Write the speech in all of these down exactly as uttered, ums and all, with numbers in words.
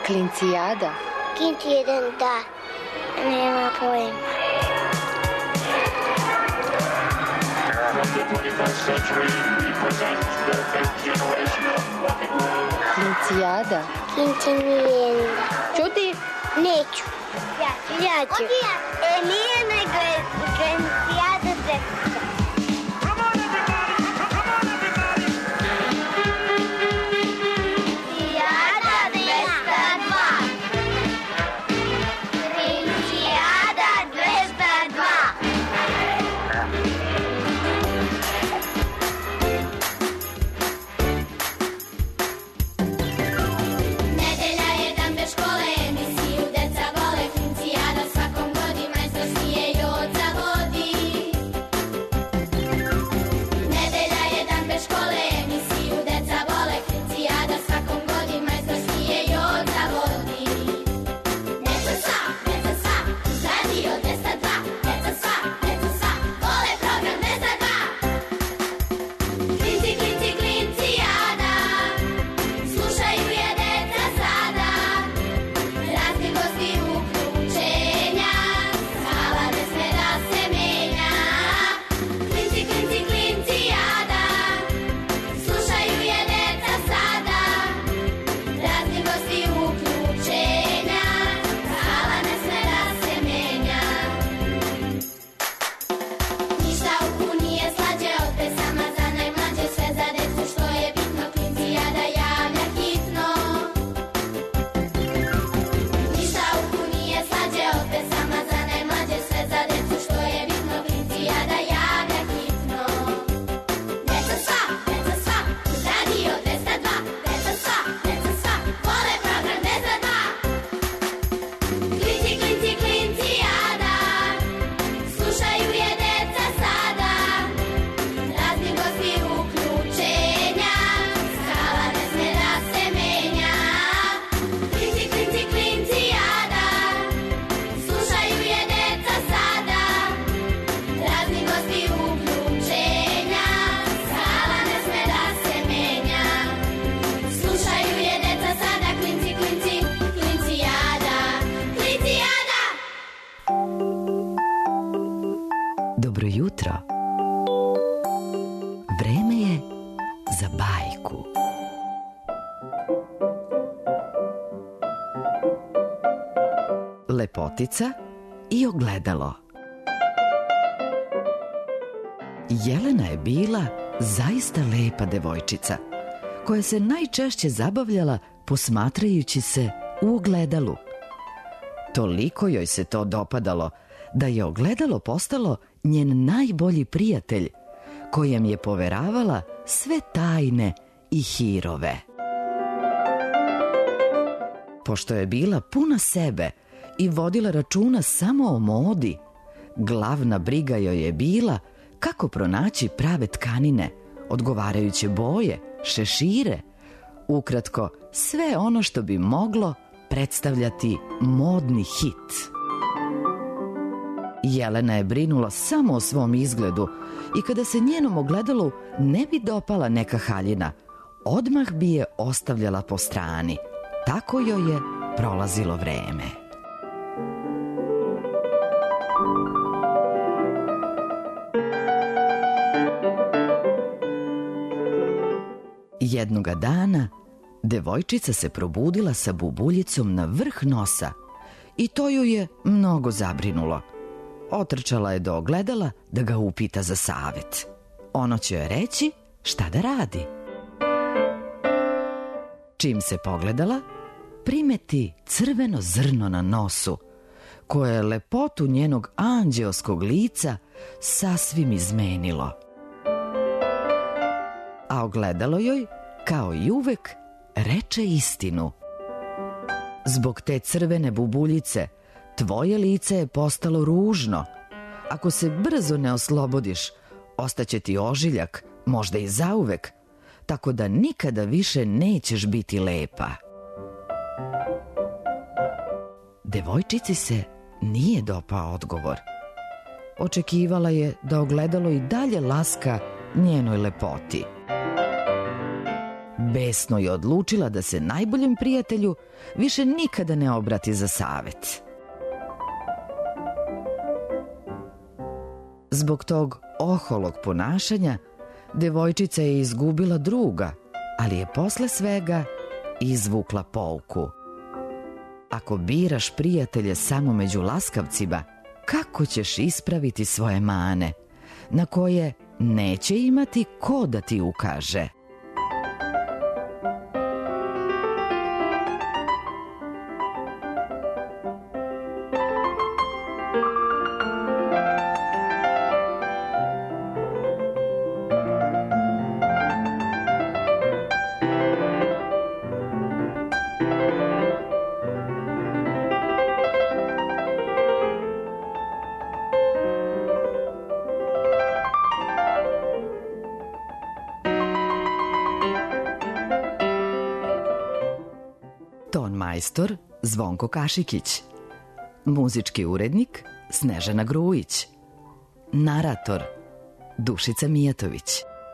Klincijada? Klinci jedan, da. Nema pojma. Klincijada? Klinci Milijenda. Čuti? Neću. Ja ću. Ja ću. E, nije nego je Klincijada dvesta. Dobro jutro. Vreme je za bajku. Lepotica i ogledalo. Jelena je bila zaista lepa devojčica, koja se najčešće zabavljala posmatrajući se u ogledalu. Toliko joj se to dopadalo da je ogledalo postalo njen najbolji prijatelj, kojem je poveravala sve tajne i hirove. Pošto je bila puna sebe i vodila računa samo o modi, glavna briga joj je bila kako pronaći prave tkanine, odgovarajuće boje, šešire, ukratko sve ono što bi moglo predstavljati modni hit. Jelena je brinula samo o svom izgledu i kada se njenom ogledalu ne bi dopala neka haljina, odmah bi je ostavljala po strani. Tako joj je prolazilo vreme. Jednoga dana devojčica se probudila sa bubuljicom na vrh nosa i to ju je mnogo zabrinulo. Otrčala je do ogledala da ga upita za savet. Ono će joj reći šta da radi. Čim se pogledala, primeti crveno zrno na nosu, koje je lepotu njenog anđeoskog lica sasvim izmenilo. A ogledalo joj, kao i uvek, reče istinu. Zbog te crvene bubuljice tvoje lice je postalo ružno. Ako se brzo ne oslobodiš, ostaće ti ožiljak, možda i zauvek, tako da nikada više nećeš biti lepa. Devojčici se nije dopao odgovor. Očekivala je da ogledalo i dalje laska njenoj lepoti. Besno je odlučila da se najboljem prijatelju više nikada ne obrati za savet. Zbog tog oholog ponašanja, devojčica je izgubila druga, ali je posle svega izvukla pouku. Ako biraš prijatelje samo među laskavcima, kako ćeš ispraviti svoje mane, na koje neće imati ko da ti ukaže? Ton majstor Zvonko Kašikić, muzički urednik Snežana Grujić, narator Dušica Mijatović.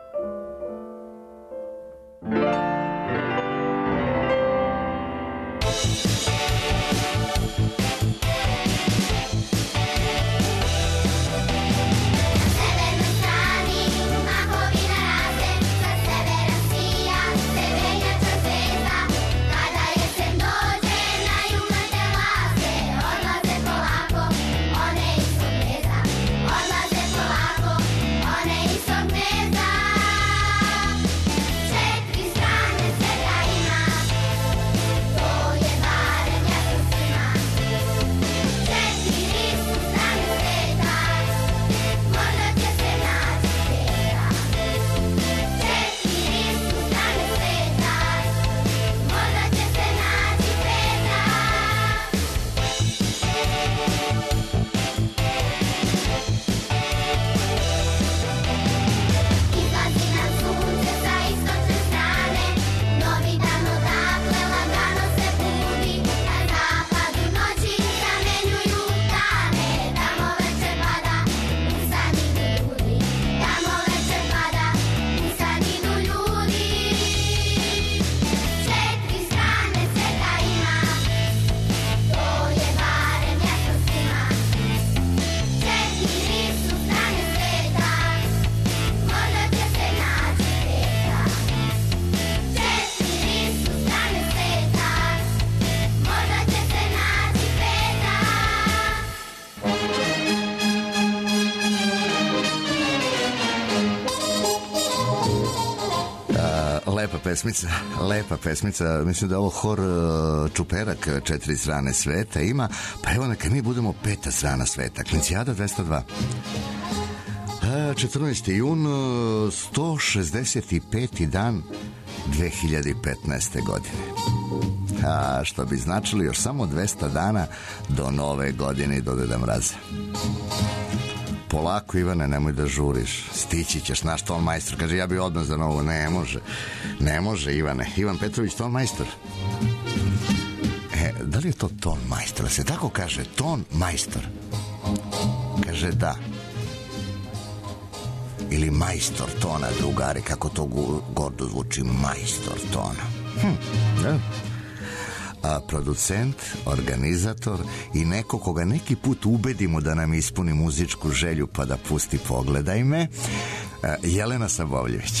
Lepa pesmica, lepa pesmica. Mislim da ovo hor uh, Čuperak, četiri strane sveta ima. Pa evo neka mi budemo peta strana sveta. Klincijada dvesta dva. četrnaesti jun, sto šezdeset peti dan dve hiljade petnaeste. godine. A što bi značilo još samo dvesta dana do nove godine i do Deda Mraza. Polako, Ivane, nemoj da žuriš. Stići ćeš, naš ton majstor. Kaže, ja bi odmah za novo. Ne može. Ne može, Ivane. Ivan Petrović, ton majstor. E, da li je to ton majstor? Se tako kaže, ton majstor. Kaže, da. Ili majstor tona, drugari, kako to gordo zvuči, majstor tona. Hm, da. A producent, organizator i neko koga neki put ubedimo da nam ispuni muzičku želju pa da pusti Pogledaj me, Jelena Sabovljević.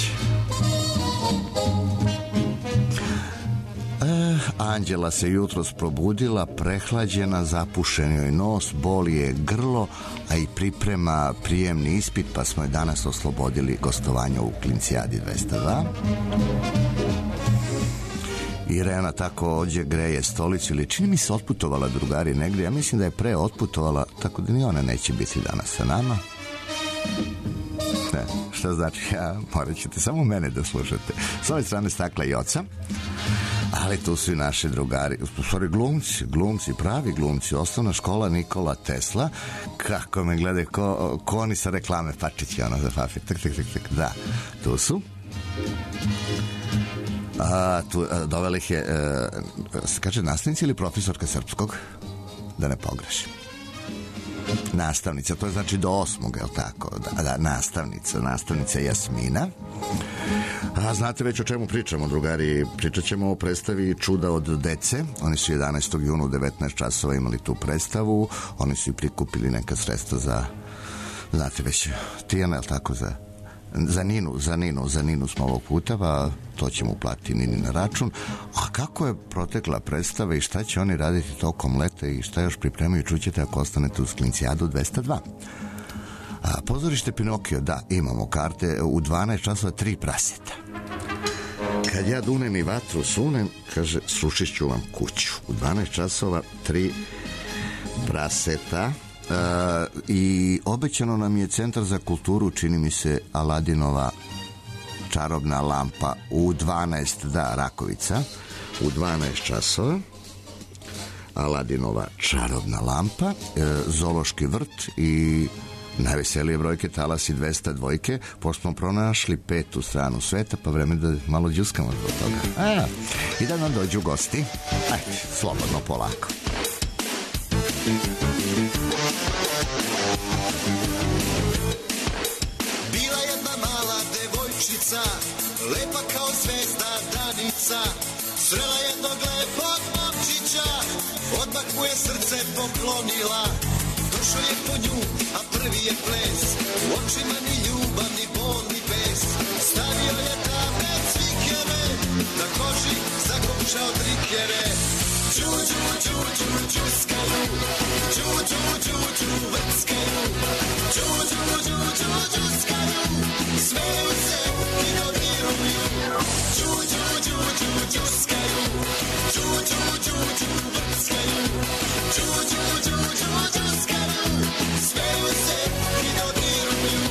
E, Anđela se jutros probudila, prehlađena, zapušen joj nos, boli je grlo, a i priprema prijemni ispit, pa smo je danas oslobodili gostovanja u Klincijadi dvesta dva. Irena tako ođe greje stolicu, ili čini mi se otputovala, drugari, negdje. Ja mislim da je pre otputovala, tako da ni ona neće biti danas sa nama. Ne, šta znači? Ja, morat ćete samo mene da slušate. S ove strane Stakla i Oca, ali tu su i naši drugari, u stvari glumci, glumci, pravi glumci, osnovna škola Nikola Tesla. Kako me gledaju, ko, ko oni sa reklame Pačići, ono za papir, tak, tak, tak, tak, da, tu su. A, tu, a, dovela ih je, a, se kaže nastavnica ili profesorka srpskog, da ne pogrešim. Nastavnica, to je znači do osmog, je li tako? Da, da, nastavnica, nastavnica Jasmina. A, A znate već o čemu pričamo, drugari? Pričat ćemo o predstavi Čuda od dece. Oni su jedanaestog juna u devetnaest časova imali tu predstavu. Oni su i prikupili neka sredstva za, znate već, Tijana, je li tako, za, za Ninu, za Ninu, za Ninu smo ovog puta, pa to ćemo uplatiti Nini na račun. A kako je protekla predstava i šta će oni raditi tokom leta i šta još pripremaju, čućete ako ostanete uz Klincijadu dvesta dva. A, pozorište Pinokio, da, imamo karte, u dvanaest časova tri praseta. Kad ja dunem i vatru sunem, kaže, srušit ću vam kuću. U dvanaest časova tri praseta. E, i obećano nam je Centar za kulturu, čini mi se, Aladinova čarobna lampa u dvanaest, da, Rakovica, u dvanaest časova. Aladinova čarobna lampa, e, Zoološki vrt i najveselije brojke Talasi dvesta dvojke, pošto smo pronašli petu stranu sveta, pa vreme da malo džuskamo zbog toga. A, i da nam dođu gosti. Ajde, slobodno, polako. Bila jedna mala devojčica, lepa kao zvezda Danica, srela jednog lepog momčića, odmah mu je srce poklonila. Došao je po nju, a prvi je ples, u očima ni ljubav, ni bol, ni bes. Stavio je tamne cvikere, na koži zakopčao trikere. Ču, ču, ču, ču, čuskaju, ču, ču, ču, ču, vrckaju. Ču, ču, ču, ču, čuskaju, smeju se i dodiruju. Ču, ču, ču, ču, čuskaju, ču, ču, ču, ču, vrckaju. Ču, ču, ču, ču, čuskaju, smeju se i dodiruju.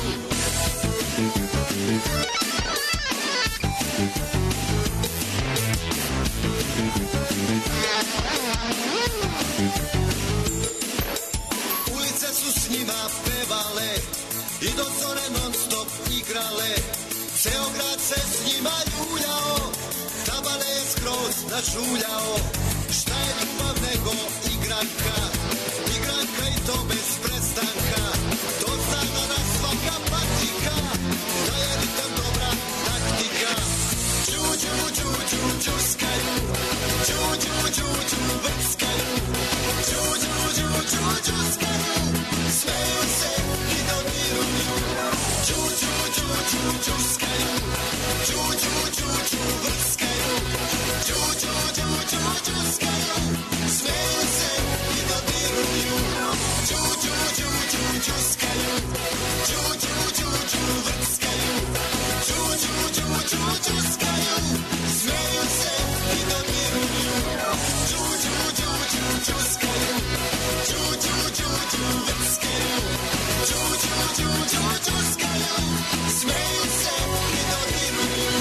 Ulice su s njima pevale i do zore non stop igrale. Ceo grad se s njima ljuljao, tabale je skroz načuljao. Šta je ljubav nego igranka, igranka i to bez prestanka. To zna da nas svaka patika, da je ritam dobra taktika. Ču, ču, ču, ču, čuskaju, ču, ču, ču, ču, vrckaju. Ču, ču, ču, ču, čuskaju, smeju se i dodiruju. Ču, ču, ču, ču, čuskaju, ču, ču, ču, ču, vrckaju. Ču, ču, ču, ču, čuskaju, smeju se i dodiruju. Ču, ču, ču, ču, čuskaju, ču, ču, ču, ču, vrckaju. Ču, ču, ču, ču, čuskaju, smeju se i dodiruju. Ču, ču, ču, ču, čuskaju, ču, ču, ču, ču, vrckaju. Ču, ču, ču, ču, čuskaju, smeju se i dodiruju.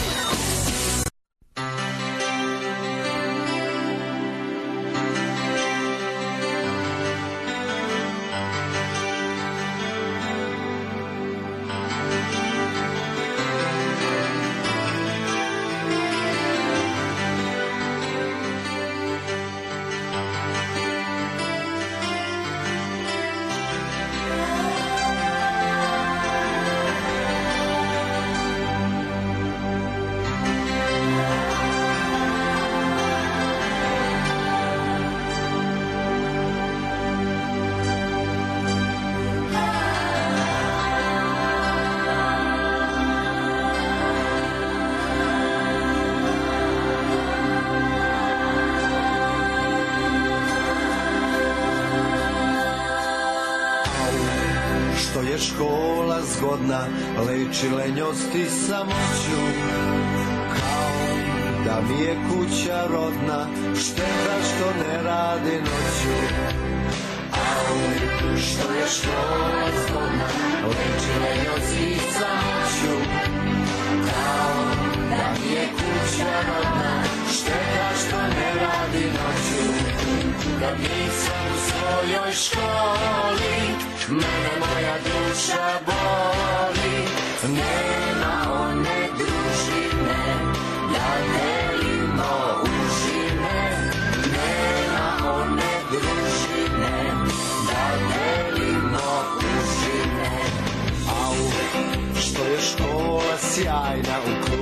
Škola zgodna leči lenjost i samoću, kao da mi je kuća rodna, šteta što ne radi noću. Au, što je škola zgodna leči lenjost i samoću, kao da mi je kuća rodna, šteta što ne radi noću. Kad nisam u svojoj školi, mene moja duša boli. Nema one družine, da delimo užine. Nema one družine, da delimo užine. Au, što je škola sjajna, u klupama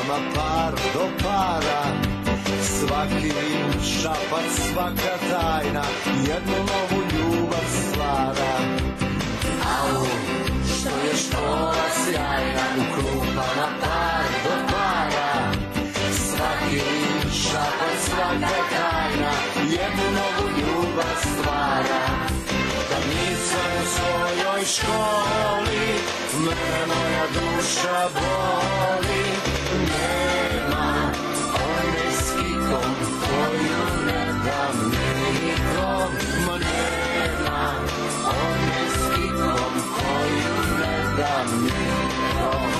klupama par do para. Svaki šapac, svaka tajna jednu novu ljubav stvara. Au, što je škola sjajna, u klupama par do para. Svaki šapac, svaka tajna jednu novu ljubav stvara. Kad nisam u svojoj školi, mene moja duša boli. Nema one s kikom koju ne dam nikom. Ma nema one s kikom koju ne dam nikom.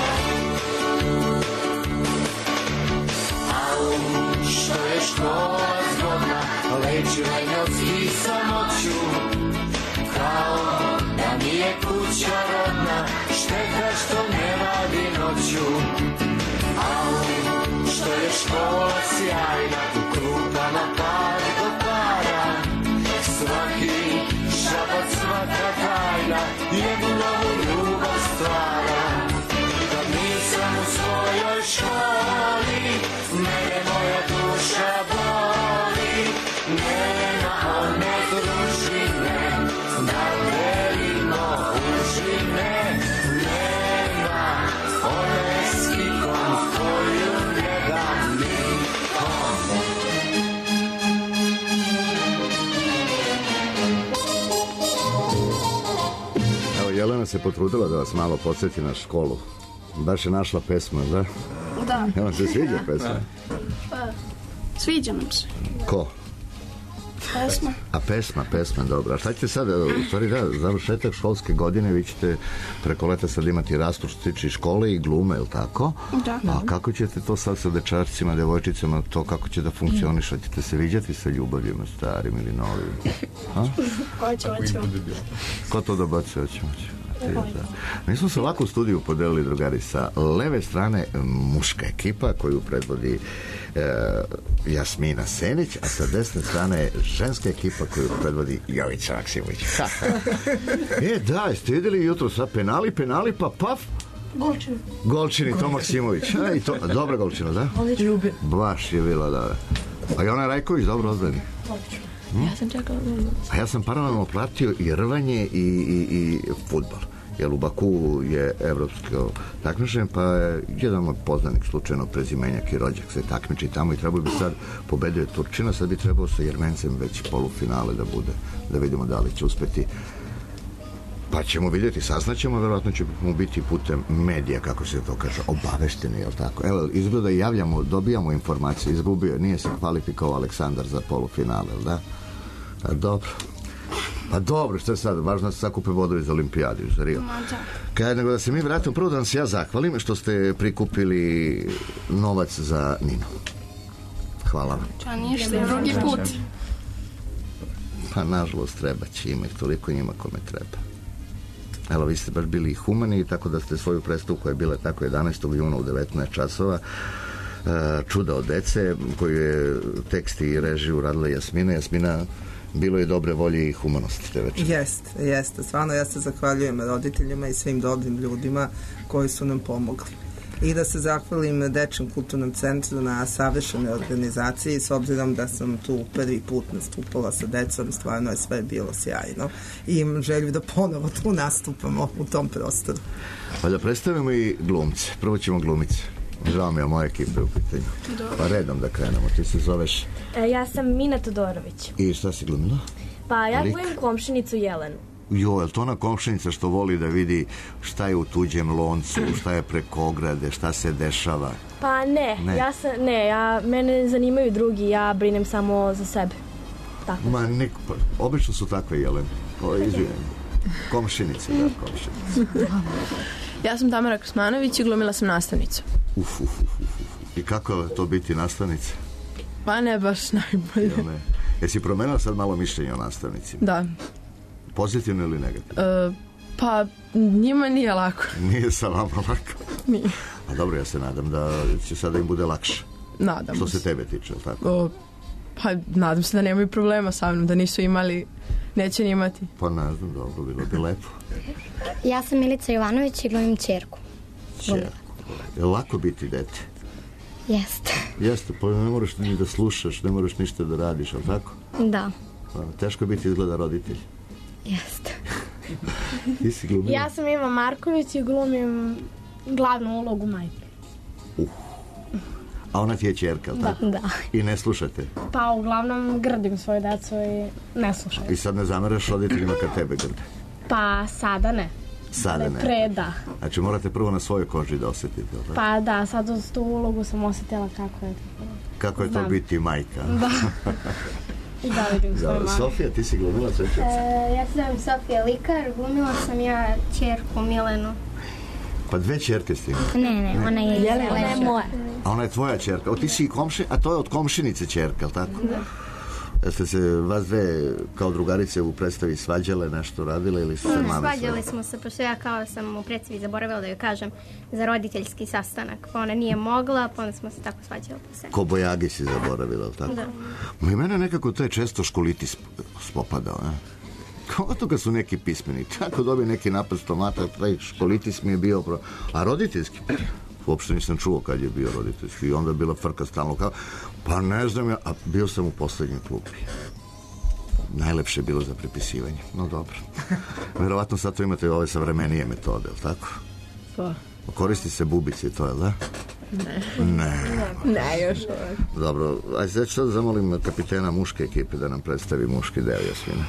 Au, što je škola zgodna, leči lenjosti samoću. Kao da mi je kuća rodna, šteta što ne radi noću. Au, što je škola sjajna, u klupama par do para. Svaki šabac, svaka tajna jednu novu ljubav stvara. Kad nisam u svojoj školi, mene moja duša boli. Nema one družine, da delimo užine. Nema one s kikom koju ne dam nikom. Evo, Jelena se potrudila da vas malo podsjeti na školu. Baš je našla pesmu, da? Da. Evo, se sviđa pesma? Pa, sviđa nam se. Ko? Pesma. A pesma, pesma, dobro. A šta ćete sad, u stvari da, završetak školske godine, vi ćete preko leta sad imati raspust što se tiče škole i glume, je li tako? Da. A kako ćete to sad sa dečarcima, devojčicama, to kako će da funkcioniša? Ćete se viđati sa ljubavima, starim ili novim? Hoće, hoće. Ko to dobacuje? Hoće, hoće. Mi smo se ovako u studiju podelili, drugari, sa leve strane muška ekipa koju predvodi e, Jasmina Senić, a sa desne strane ženska ekipa koju predvodi Jovica Maksimović. E, da, jeste vidjeli jutro sa penali, penali, pa paf, Golčini. Golčini, to Maksimović. A, i to, dobra Golčina, da? Ljubi. Baš je bila, da. A i ona Rajković, dobro odbrani. Hm? Ja sam čekala da... A ja sam paralelno pratio i rvanje i, i, i fudbal. Jer u Baku je evropsko takmičenje, pa je jedan moj poznanik slučajno prezimenjak i rođak se takmiči tamo i trebao bi sad pobedio Turčina, sad bi trebao sa Jermencem već polufinale da bude, da vidimo da li će uspeti. Pa ćemo vidjeti, saznaćemo, verovatno ćemo biti putem medija, kako se to kaže, obavešteni, jel tako? Evo, izgleda i javljamo, dobijamo informacije, izgubio, nije se kvalifikovao Aleksandar za polufinale, jel da? A, dobro. Pa dobro, što je sad, važno da se sakupe vodovi za olimpijadu, za Rio. Kaj, nego da se mi vratimo, prvo da vam se ja zahvalim što ste prikupili novac za Ninu. Hvala vam. Ča ništa, drugi put. Pa nažalost treba će, ima ih toliko njima kome treba. Evo, vi ste baš bili humani, tako da ste svoju predstavu koja je bila tako jedanaestog juna u devetnaest časova, Čuda od dece, koju je tekst i režiju radila Jasmina. Jasmina, bilo je dobre volje i humanosti te večer. Jeste, jeste. Stvarno ja se zahvaljujem roditeljima i svim dobrim ljudima koji su nam pomogli. I da se zahvalim Dečjem kulturnom centru na savršenoj organizaciji, s obzirom da sam tu prvi put nastupala sa decom, stvarno je sve bilo sjajno i imam želju da ponovo tu nastupamo u tom prostoru. Pa da predstavimo i glumce. Prvo ćemo glumice. Žao mi je, moja ekipa je u pitanju. Pa redom da krenemo. Ti se zoveš? E, ja sam Mina Todorović. I šta si glumila? Pa ja glumim komšinicu Jelenu. Jo, je li to ona komšinica što voli da vidi šta je u tuđem loncu, šta je preko ograde, šta se dešava? Pa ne, ne. ja sam, ne, ja, mene zanimaju drugi, ja brinem samo za sebe. Tako. Ma niko, pa, obično su takve Jelene. O, izvijem. Komšinice, da, komšinice. Ja sam Tamara Kosmanović i glumila sam nastavnicu. Uf, uf, uf, uf. I kako je to biti nastavnica? Pa ne baš najbolje. Jel ne? Jesi promenila sad malo mišljenje o nastavnicima? Da. Pozitivno ili negativno? E, pa njima nije lako. Nije sa vama lako? Nije. A dobro, ja se nadam da će sada im bude lakše. Nadam Što se. se tebe tiče, ili tako? O, pa nadam se da nemaju problema sa mnom, da nisu imali, neće ni imati. Pa ne znam, dobro, bilo bi lepo. Ja sam Milica Jovanović i glumim ćerku. Ćerku. Je lako biti dete? Jeste. Jeste, pa ne moraš ni da slušaš, ne moraš ništa da radiš, ali tako? Da. Pa, teško je biti izgleda roditelj. Jeste. Ti si glumila? Ja sam Iva Marković i glumim glavnu ulogu majke. Uh. A ona ti je ćerka, ali Da, tako? da. I ne slušate? Pa uglavnom grdim svoje deco i ne slušaju. I sad ne zameraš roditeljima kad tebe grde? Pa sada ne. Sada ne. Pre da. Znači morate prvo na svojoj koži da osetite, ali tako? Pa da, sad uz tu ulogu sam osjetila kako je. Kako je to Znam. biti majka? Da. I da vidim svoju mamu. Sofija, ti si glumila svećica? E, ja se zovem Sofija Likar, glumila sam ja ćerku Milenu. Pa dve ćerke ste imali. Ne, ne, ona je Jelena. Ona je moja. A ona je tvoja ćerka. O, ti si i komši, a to je od komšinice ćerka, ali tako? Da. Jeste se vas dve kao drugarice u predstavi svađale, nešto radile ili ste se mame Svađali svađale? smo se, pošto ja kao sam u predstavi zaboravila da joj kažem za roditeljski sastanak. Pa ona nije mogla, pa onda smo se tako svađali po sebi. Ko bojagi si zaboravila, ali tako? Da. Ma i mene nekako to je često školitis spopadao, ne? Kao to kad su neki pismeni, tako dobije neki napad stomata, taj školitis mi je bio, pro... a roditeljski, uopšte nisam čuo kad je bio roditeljski i onda je bila frka stalno kao, pa ne znam ja, a bio sam u poslednjoj klupi. Najlepše je bilo za prepisivanje, no dobro. Verovatno sad to imate ove savremenije metode, ali tako? Pa. Koristi se bubici, to je, da? Ne. Ne. Ne, još uvek. Dobro, ajde sad ću da zamolim kapitena muške ekipe da nam predstavi muški deo Jasmina.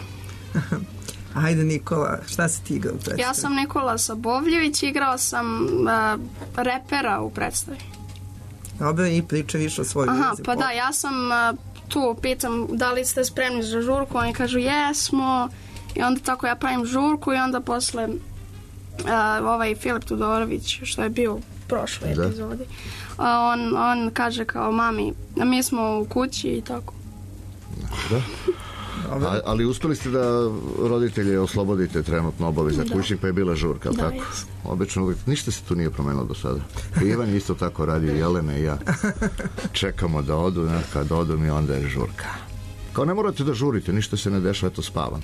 Ajde Nikola, šta si ti igrao u predstavi? Ja sam Nikola Sabovljević, igrao sam uh, repera u predstavi. Dobro, i priča više o svojoj Aha, ulozi. pa da, ja sam uh, tu pitam da li ste spremni za žurku, oni kažu jesmo i onda tako ja pravim žurku i onda posle uh, ovaj Filip Tudorović što je bio u prošloj Da. epizodi, uh, on, on kaže kao mami, mi smo u kući i tako. Da. A, ali uspeli ste da roditelje oslobodite trenutno obaveza kućnih, pa je bila žurka, Da, tako? jes. Obično uvijek, ništa se tu nije promenilo do sada. I Ivan je isto tako radio, Jelena i ja. Čekamo da odu, ne, kad odu mi onda je žurka. Kao ne morate da žurite, ništa se ne dešava, eto spavam.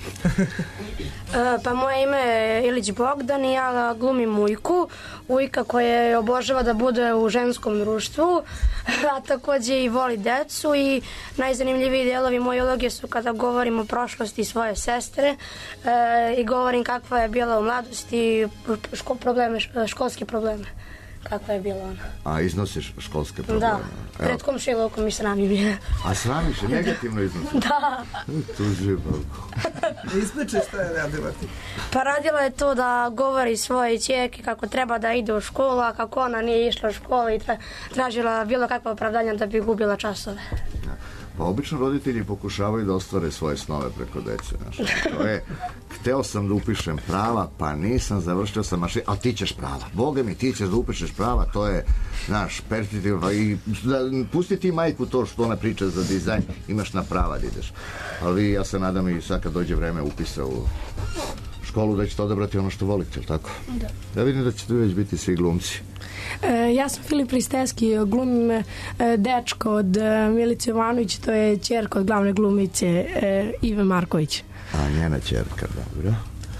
E, pa moje ime je Ilić Bogdan i ja glumim Ujku. Ujka koja obožava da bude u ženskom društvu, a takođe i voli decu i najzanimljiviji delovi moje uloge su kada govorim o prošlosti svoje sestre e, i govorim kakva je bila u mladosti, ško, probleme, školske probleme. Kakva je bila ona. A iznosiš školske probleme? Da, pred komšilukom i srami bile. A sramiš je negativno iznosiš? Da. Tuži, Ispričaj šta je radila ti. Pa radila je to da govori svoje ćerki kako treba da ide u školu, a kako ona nije išla u školu i tra, tražila bilo kakva opravdanja da bi gubila časove. Pa obično roditelji pokušavaju da ostvare svoje snove preko dece. Znaš. To je, hteo sam da upišem prava, pa nisam, završio sam mašinu, ali ti ćeš prava. Boga mi, ti ćeš da upišeš prava, to je, znaš, perspektivno. I da, pusti ti majku to što ona priča za dizajn, imaš na prava da ideš. Ali ja se nadam i sad kad dođe vreme upisa u školu da ćete odabrati ono što volite, ili tako? Da. Ja vidim da ćete već biti svi glumci. E, ja sam Filip Risteski, glumim e, dečko od e, Milice Jovanović, to je ćerka od glavne glumice e, Ive Marković. A njena ćerka, dobro.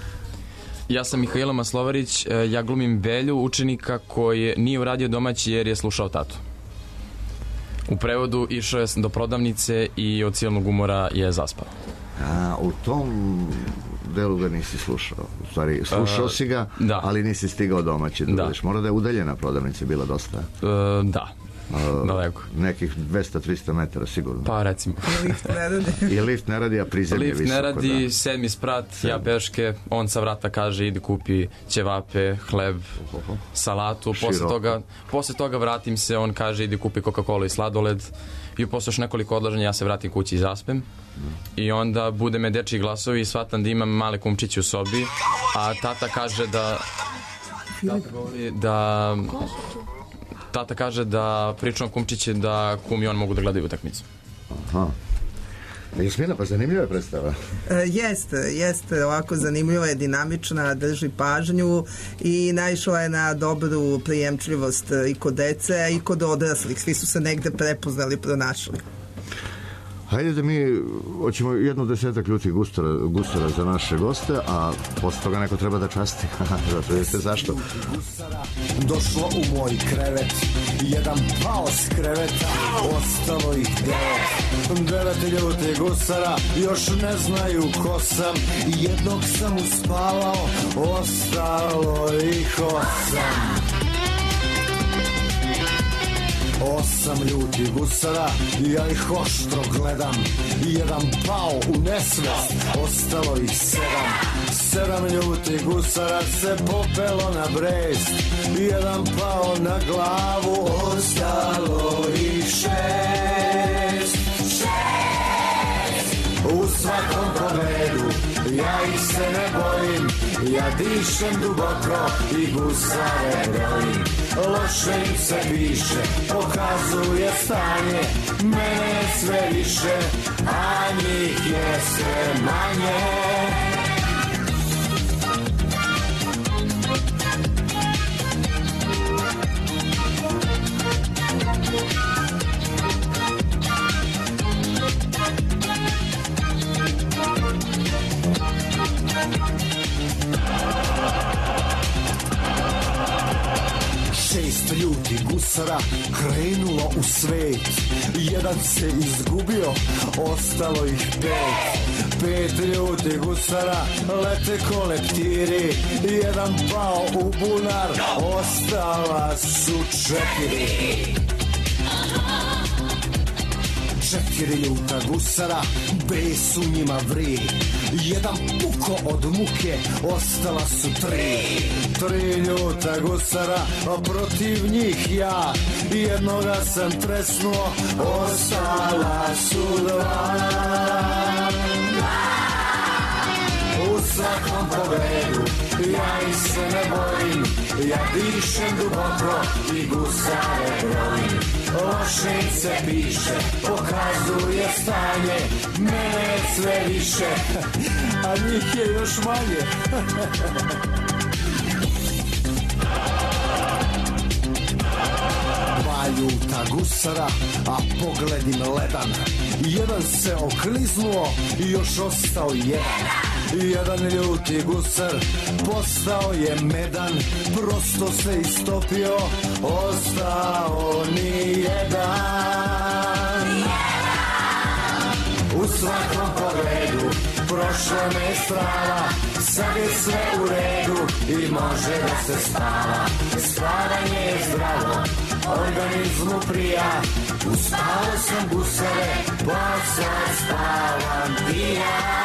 Ja sam Mihajlo Maslovarić, e, ja glumim Velju, učenika koji nije uradio domaći jer je slušao tatu. U prevodu išao je do prodavnice i od silnog umora je zaspao. A u tom delu ga nisi slušao. U stvari, slušao si ga, uh, da. ali nisi stigao domaći da, da. budeš. Mora da je udaljena prodavnica bila dosta. Uh, da, uh, daleko. Nekih dvesta do trista metara sigurno. Pa recimo. I lift ne radi. I lift ne radi, a prizemlje lift visoko. Lift ne radi, da. sedmi sprat, Sedmi. ja peške, on sa vrata kaže idi kupi ćevape, hleb, uh-huh. salatu. Posle toga, posle toga vratim se, on kaže idi kupi Coca-Cola i sladoled. I posle još nekoliko odlaženja ja se vratim kući i zaspem. I onda bude me dečiji glasovi i shvatam da imam male kumčiće u sobi, a tata kaže da tata govori da tata kaže da pričam kumčiće da kum i on mogu da gledaju utakmicu. Aha. Jasmina, pa zanimljiva je predstava. E, jeste, jeste, ovako zanimljiva je, dinamična, drži pažnju i naišla je na dobru prijemčljivost i kod dece i kod odraslih. Svi su se negde prepoznali, pronašli. Hajde da mi hoćemo jedno desetak ljutih gustora, gustora za naše goste, a posle toga neko treba da časti. Zato vidite zašto. Došlo u moj krevet, jedan pao s kreveta, ostalo ih devet. Devet ljutih gusara, još ne znaju ko sam, jednog sam uspavao, ostalo ih osam. Osam ljutih gusara, ja ih oštro gledam, jedan pao u nesvest, ostalo ih sedam. Sedam ljutih gusara se popelo na brest, jedan pao na glavu, ostalo ih šest. Šest! U svakom pogledu, ja ih se ne bojim, ja dišem duboko i gusare brojim. Loše im se piše, pokazuje stanje, mene je sve više, a njih je sve manje. Šest ljutih gusara krenulo u svet, jedan se izgubio, ostalo ih pet. Pet ljutih gusara lete ko leptiri, jedan pao u bunar, ostala su četiri. Četiri ljuta gusara, bes u njima vri, jedan puko od muke, ostala su tri. Tri ljuta gusara, a protiv njih ja, jednoga sam tresnuo, ostala su dva. U svakom pogledu, ja ih se ne bojim, ja dišem duboko i gusare brojim. Loše im se piše, pokazuje stanje, mene je sve više, a njih je još manje. Dva ljuta gusara, a pogled im ledan, jedan se okliznuo i još ostao jedan. Jedan ljuti gusar postao je medan, prosto se istopio, ostao ni jedan. U svakom pogledu prošla me strava, sad je sve u redu i može da se spava. Spavanje je zdravo, organizmu prija, uspao sam gusare, pa sad spavam ti ja.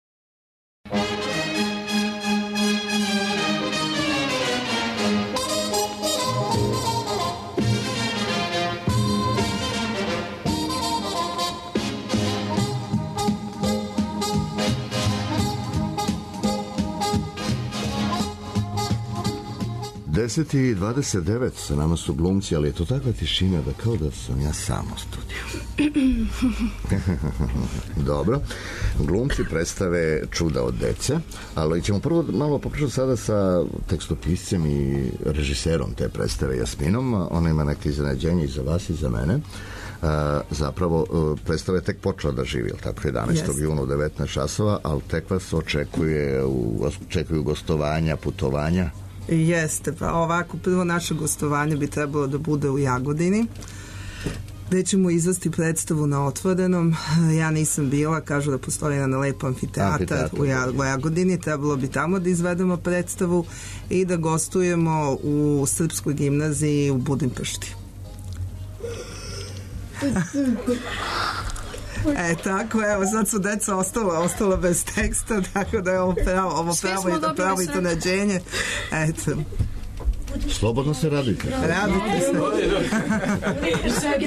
deset i dvadeset devet, sa nama su glumci, ali je to takva tišina da kao da sam ja sam u studiju. Dobro, glumci predstave Čuda od dece, ali ćemo prvo malo popričati sada sa tekstopiscem i režiserom te predstave Jasminom. Ona ima neke iznenađenje i za vas i za mene. Uh, zapravo uh, predstava je tek počela da živi, tako jedanaestog juna u devetnaest časova, ali tek vas očekuje u, očekuju gostovanja, putovanja. Jeste, pa ovako, prvo naše gostovanje bi trebalo da bude u Jagodini, gde ćemo izvesti predstavu na Otvorenom. Ja nisam bila, kažu da postoji jedan lep amfiteatar u Jagodini, trebalo bi tamo da izvedemo predstavu i da gostujemo u Srpskoj gimnaziji u Budimpešti. E, tako, evo, sad su deca ostala, ostala bez teksta, tako da je ovo pravo, ovo pravo i da pravo i to nađenje. Eto. Slobodno se radite. Radite se.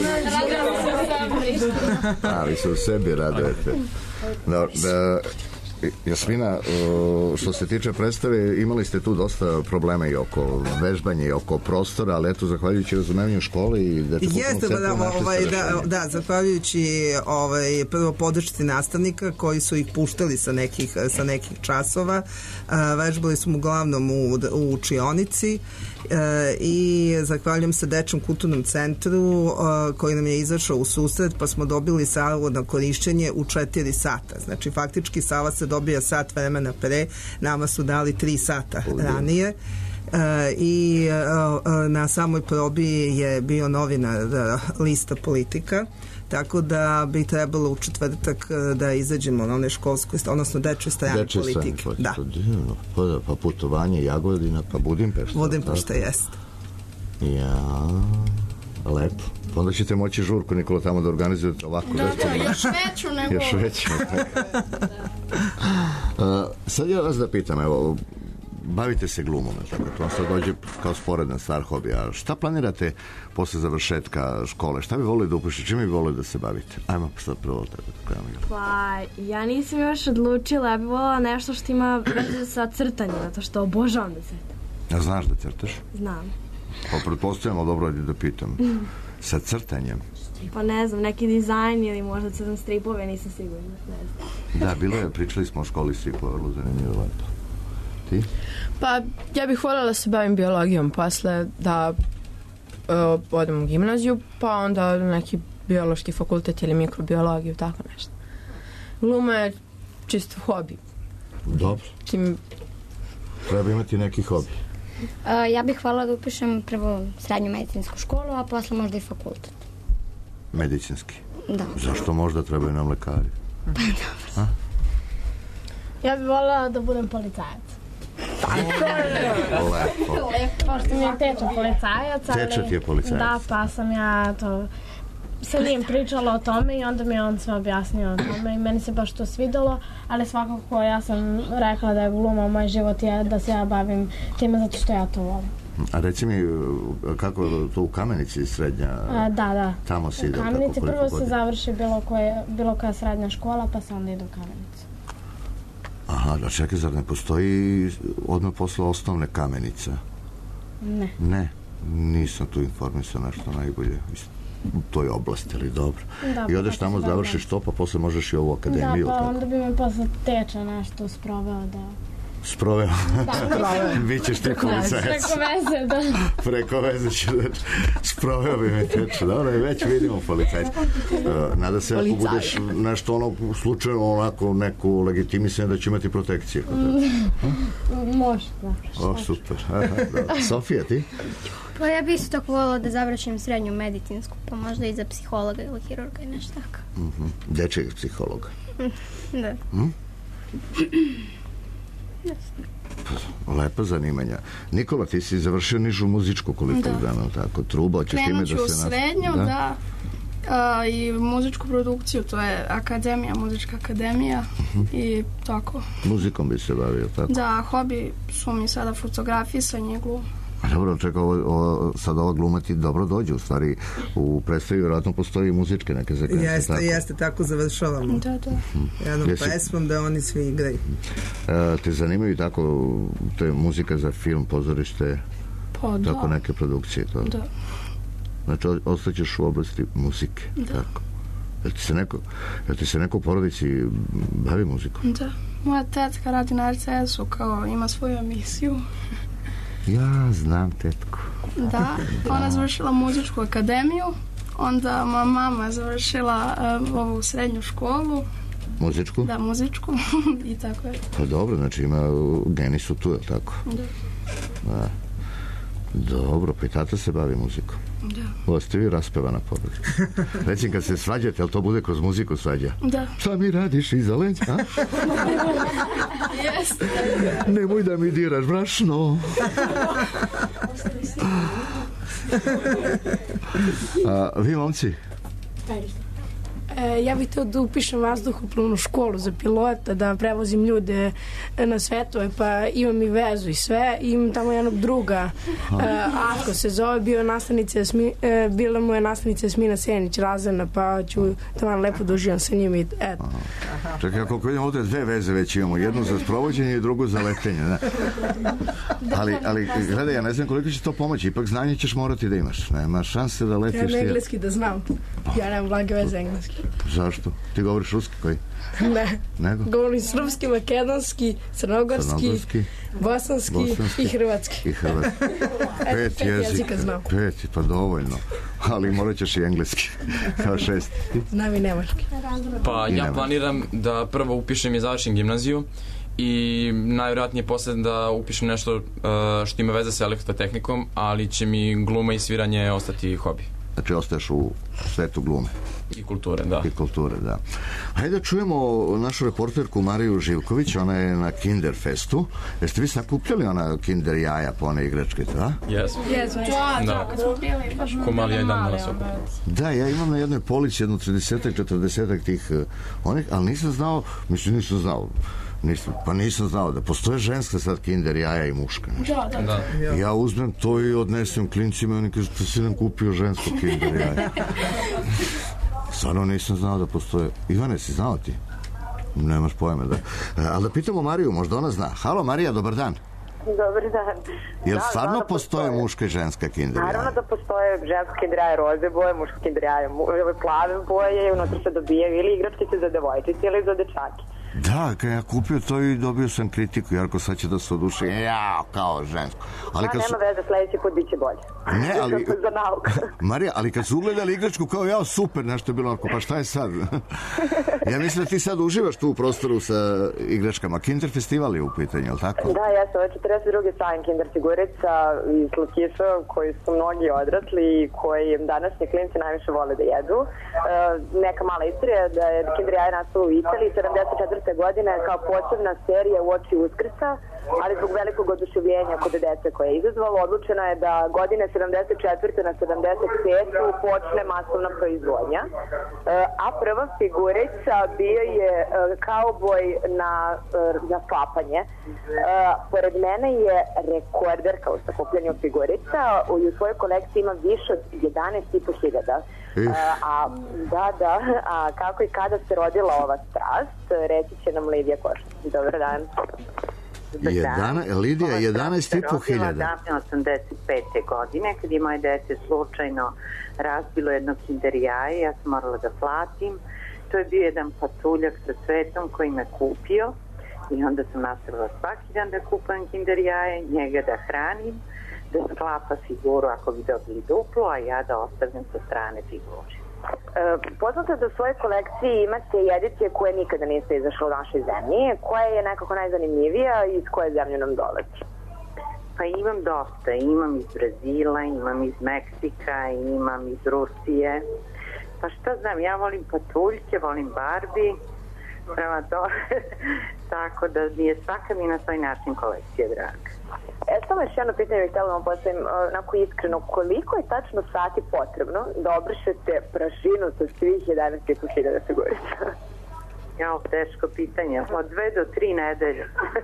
Ali se u sebi radujete. Da, da, Jasmina, što se tiče predstave, imali ste tu dosta problema i oko vežbanja i oko prostora, ali eto, zahvaljujući razumevanju škole i dečjem Jeste, da, ovaj, da, da, zahvaljujući ovaj, prvo podršci nastavnika koji su ih puštali sa nekih, sa nekih časova. Vežbali smo uglavnom u, u učionici i zahvaljujem se Dečjem kulturnom centru koji nam je izašao u susret, pa smo dobili salu na korišćenje u četiri sata. Znači, faktički sala se dobija sat vremena pre, nama su dali tri sata ranije. E, i e, na samoj probi je bio novinar lista Politika, tako da bi trebalo u četvrtak da izađemo na one školskoj, odnosno dečje strane politike. Da. Pa, da, pa putovanje Jagodina, pa Budimpešta. Budimpešta jeste. Ja, lepo. Onda ćete moći žurku, Nikola, tamo da organizujete ovako. Da, da, još veću nego... Još veću. uh, sad ja vas da pitam, evo, bavite se glumom, tako to vam sad dođe kao sporedna stvar, hobi, a šta planirate posle završetka škole? Šta bi volili da upišete? Čime bi volili da se bavite? Ajmo sad prvo tebe da krenemo. Pa, ja nisam još odlučila, ja bih volila nešto što ima veze sa crtanjem, zato što obožavam da crtam. A znaš da crtaš? Znam. Pa pretpostavljamo, dobro da pitam. Sa crtanjem? Pa ne znam, neki dizajn ili možda crtam stripove, nisam sigurna, ne znam. Da, bilo je, pričali smo o školi stripova, vrlo zanimljivo lepo. Ti? Pa, ja bih voljela da se bavim biologijom posle, da uh, odem u gimnaziju, pa onda neki biološki fakultet ili mikrobiologiju, tako nešto. Gluma je čisto hobi. Dobro. Tim... Treba imati neki hobi. Uh, ja bih hvala da upišem prvo srednju medicinsku školu, a posle možda i fakultet. Medicinski? Da. Zašto možda trebaju nam lekari? Pa dobro. A? Ja bih voljela da budem policajac. Lepo. Pošto mi je teča policajac. Teča ti je policajac? Da, pa sam ja to... sa njim pričala o tome i onda mi je on sve objasnio o tome i meni se baš to svidelo, ali svakako ja sam rekla da je gluma moj život je da se ja bavim time zato što ja to volim. A reci mi, kako to u Kamenici srednja? A, da, da. Tamo si ide? U Kamenici prvo se završi bilo, koje, bilo koja srednja škola, pa se onda ide u Kamenicu. Aha, da čekaj, zar ne postoji odmah posle osnovne Kamenica? Ne. Ne, nisam tu informisao nešto najbolje. U toj oblasti, ali dobro. Da, I odeš tamo, završiš to, pa posle možeš i ovu akademiju. Da, pa tako? onda bi me posle teča nešto sproveo da... Sproveo? Da, Bićeš ti policajac. Preko veze, da. Preko veze ću da... Sproveo bi me teča. Dobro, već vidimo policajac. Uh, nada se ako budeš nešto ono, slučajno onako neku legitimisanje da će imati protekcije. Može, da. O, super. Aha, da. Sofija, ti? Pa ja bih isto tako volila da završim srednju medicinsku, pa možda i za psihologa ili hirurga i nešto tako. Mm-hmm. Dečeg psihologa? Da. Mm? Lepa zanimanja. Nikola, ti si završio nižu muzičku koliko da. dana, tako, truba, ćeš time da se... Krenut ću u srednju, da, da a, i muzičku produkciju, to je akademija, muzička akademija uh-huh. i tako. Muzikom bi se bavio, tako? Da, hobi su mi sada fotografisanje i glum. Dobro, čekaj, ovo, ovo, sad ova gluma ti dobro dođe, u stvari u predstavi vjerojatno postoji muzičke neke sekvencije. Jeste, tako? jeste, tako završavamo. Da, da. Jednom Jesi... pesmom da oni svi igraju. E, te zanimaju tako, to je muzika za film, pozorište, pa, da. tako neke produkcije, to? Da. Znači, ostaćeš u oblasti muzike, da. tako? Jel ti se neko, jel ti se neko u porodici bavi muzikom? Da. Moja tetka radi na R C S-u, kao ima svoju emisiju. Ja znam tetku. Da, ona je završila muzičku akademiju, onda moja mama je završila uh, ovu srednju školu. Muzičku? Da, muzičku i tako je. Pa dobro, znači ima, geni su tu, je li tako? Da. Da. Dobro, pa i tata se bavi muzikom. Da. Ovo ste vi raspevana porodica. Recim, kad se svađate, ali to bude kroz muziku svađa? Da. Šta mi radiš iza leđa, a? Jeste. Nemoj da mi diraš brašno. a, vi, momci? E, ja bih htio da upišem vazduhoplovnu školu za pilota, da prevozim ljude na svetove, pa imam i vezu i sve. Imam tamo jednog druga, e, Ako se zove, bio nastavnica Jasmi, e, bila mu je nastavnica Jasmina Senić, Razana, pa ću tamo lepo da uživam sa njim i eto. Čekaj, koliko vidim ovdje dve veze već imamo, jednu za sprovođenje i drugu za letenje, da? Ali, ali gledaj, ja ne znam koliko će to pomoći, ipak znanje ćeš morati da imaš, nema šanse da letiš. Trebam engleski da znam, ja nemam blage veze engleski. Zašto? Ti govoriš ruski koji? Ne. Nego? Govorim srpski, makedonski, crnogorski, crnogorski bosanski, bosanski i hrvatski. I hrvatski. Pet, pet jezika. jezika znam. Pet, pa dovoljno. Ali morat ćeš i engleski. Kao šest. Znam i nemački. Pa I ja nemački. planiram da prvo upišem i završim gimnaziju i najvjerojatnije posle da upišem nešto uh, što ima veze sa elektrotehnikom, ali će mi gluma i sviranje ostati hobi. Znači ostaješ u svetu glume. I kulture, da. I kulture, da. Hajde da čujemo našu reporterku Mariju Živković, ona je na Kinderfestu. Jeste vi sakupljali ona Kinder jaja po one igračke, da? Jesmo. Jesmo, da, Da. kad smo bili, baš Ko mali ja i dan danas. Da, ja imam na jednoj polici jedno tridesetak, četrdesetak tih uh, onih, ali nisam znao, mislim nisam znao, nisam, pa nisam znao da postoje ženska sad Kinder jaja i muška. Da, da. Da. Ja uzmem to i odnesem klincima i oni kažu, da si nam kupio žensko Kinder jaja. Stvarno nisam znao da postoje. Ivane, si znao ti? Nemaš pojma, da. E, ali da pitamo Mariju, možda ona zna. Halo Marija, dobar dan. Dobar dan. Jel Da, stvarno naravno postoje muška i ženska Kinder jaja? Naravno da postoje žensko Kinder jaje roze boje, muško Kinder jaje plave boje i unutra se dobijaju ili igračkice za devojčice ili za dečake. Da, kad ja kupio to i dobio sam kritiku, Jarko sad će da se oduši, ja, kao žensko. Ali Da, kad su... nema veze, sledeći put bit će bolje. Ne, ali... Za nauku. Marija, ali kad su ugledali igračku kao ja, super, nešto je bilo onako, pa šta je sad? Ja mislim da ti sad uživaš tu u prostoru sa igračkama. Kinder festival je u pitanju, je li tako? Da, ja sam četrdeset druge sajam Kinder figurica iz Lukiša koji su mnogi odrasli i koji današnji klinci najviše vole da jedu. E, neka mala istorija da je Kinder jaje nastalo u Italiji sedamdeset četvrte godine kao posebna serija uoči Uskrsa, ali zbog velikog oduševljenja kod dece koje je izazvalo, odlučeno je da godine sedamdeset četvrte na sedamdeset petu počne masovna proizvodnja. E, a prva figurica bio je e, kauboj na, e, na sklapanje. E, pored mene je rekorderka u sakupljanju figurica i u svojoj kolekciji ima više od jedanaest i po hiljada. E, a da, da, a kako i kada se rodila ova strast, reći će nam Lidija Košnić. Dobar dan. Jedana, Lidija, jedanaest i po hiljada. Davne osamdeset pete godine, kad je moje dete slučajno razbilo jedno Kinder jaje, ja sam morala da platim. To je bio jedan patuljak sa cvetom koji me kupio i onda sam nastavila svaki dan da kupujem Kinder jaje, njega da hranim, da sklapa figuru ako bi dobili duplo, a ja da ostavljam sa strane figuri. E, poznato da u svojoj kolekciji imate i edicije koje nikada niste izašle u našoj zemlji. Koja je nekako najzanimljivija i iz koje zemlje nam dolazi? Pa imam dosta. Imam iz Brazila, imam iz Meksika, imam iz Rusije. Pa šta znam, ja volim patuljke, volim Barbie. Prema to, tako da mi je svaka mi na svoj način kolekcija draga. E, samo još jedno pitanje bih htjela vam postavim onako iskreno. Koliko je tačno sati potrebno da obrišete prašinu sa svih jedanaest i po hiljada figurica? Jao, teško pitanje. Od dve do tri nedelje.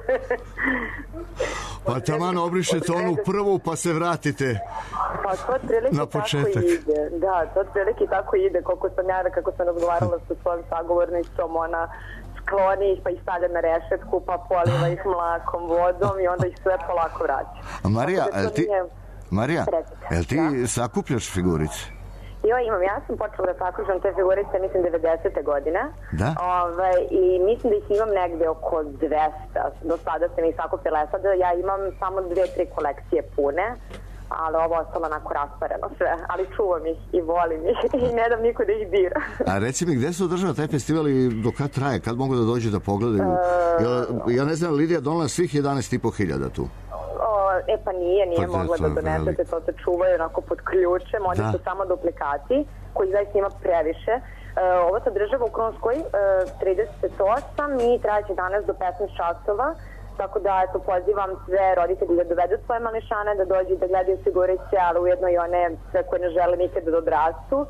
Pa taman obrišete onu prvu pa se vratite pa to otprilike na početak. Tako ide. Da, to otprilike tako ide. Koliko sam ja, kako sam razgovarala sa svojom sagovornicom, ona skloni ih pa ih stavlja na rešetku pa poliva ih mlakom, vodom i onda ih sve polako vraća. A Marija, da jel ti, nije... Marija, jel ti da. sakupljaš figurice? Jo, imam. Ja sam počela da sakupljam te figurice, mislim, devedesete godine. Da? Ove, I mislim da ih imam negde oko dvesta. Do sada sam ih sakupila. Sada ja imam samo dve, tri kolekcije pune, ali ovo ostalo onako raspareno sve. Ali čuvam ih i volim ih i ne dam niko da ih dira. A reci mi, gde se održava taj festival i do kad traje? Kad mogu da dođu da pogledaju? Uh, ja, ja ne znam, Lidija donela svih jedanaest i po hiljada tu. E pa nije, nije pa mogla da donesete, to se čuvaju onako pod ključem, oni da. Su samo duplikati, koji zaista ima previše. E, ovo se održava u Krunskoj e, trideset osam i trajeće danas do petnaest časova, tako da eto, pozivam sve roditelji da dovedu svoje mališane, da dođu da gledaju figurice, ali ujedno i one sve koje ne žele nikada da odrastu.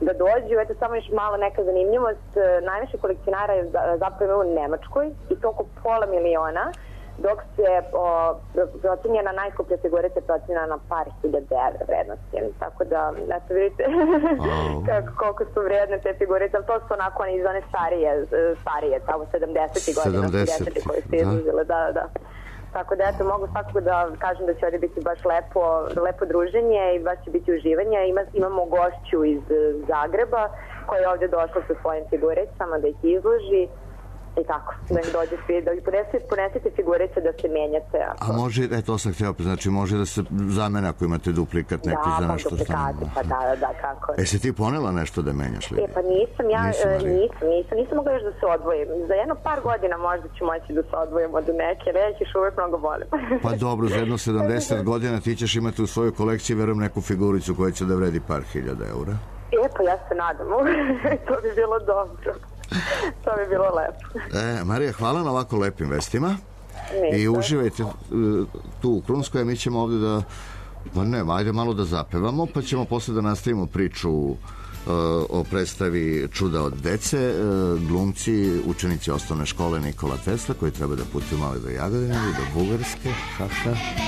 da dođu. Eto, samo još malo neka zanimljivost. Najviše kolekcionara je zapravo imao u Nemačkoj i to oko pola miliona, dok se procenjena najskuplja figurica procenjena na par hiljada evra vrednosti. Tako da, eto vidite koliko su vredne te figurice, ali to su onako one iz one starije, starije, tamo sedamdesetih godina, sedamdesetih koje se izuzile, da, da. Tako da, eto, mogu svakako da kažem da će ovdje biti baš lepo, lepo druženje i baš će biti uživanje. Ima, imamo gošću iz Zagreba koja je ovdje došla sa svojim figuricama da ih izloži. I tako, da im dođe svi, da ponesete, ponesete figurice da se menjate. Ako... A može, e to sam htio, znači može da se zamene ako imate duplikat neki da, za nešto što stane. Da, pa da, da, da, kako. E, si ti ponela nešto da menjaš li? E, pa nisam, ja nisam, nisam, nisam, nisam mogla još da se odvojim. Za jedno par godina možda ću moći da se odvojim od neke, ali ja ih još uvijek mnogo volim. Pa dobro, za jedno sedamdeset godina ti ćeš imati u svojoj kolekciji, verujem, neku figuricu koja će da vredi par hiljada eura. E, pa ja se nadam, to bi bilo dobro. To bi bilo lepo. E, Marija, hvala na ovako lepim vestima. Ništa. I uživajte tu u Krunskoj, a mi ćemo ovdje da, pa ne, ajde malo da zapevamo, pa ćemo posle da nastavimo priču uh, o predstavi Čuda od dece, uh, glumci, učenici osnovne škole Nikola Tesla, koji treba da putuju malo do Jagodine i do Bugarske. Ha, ha.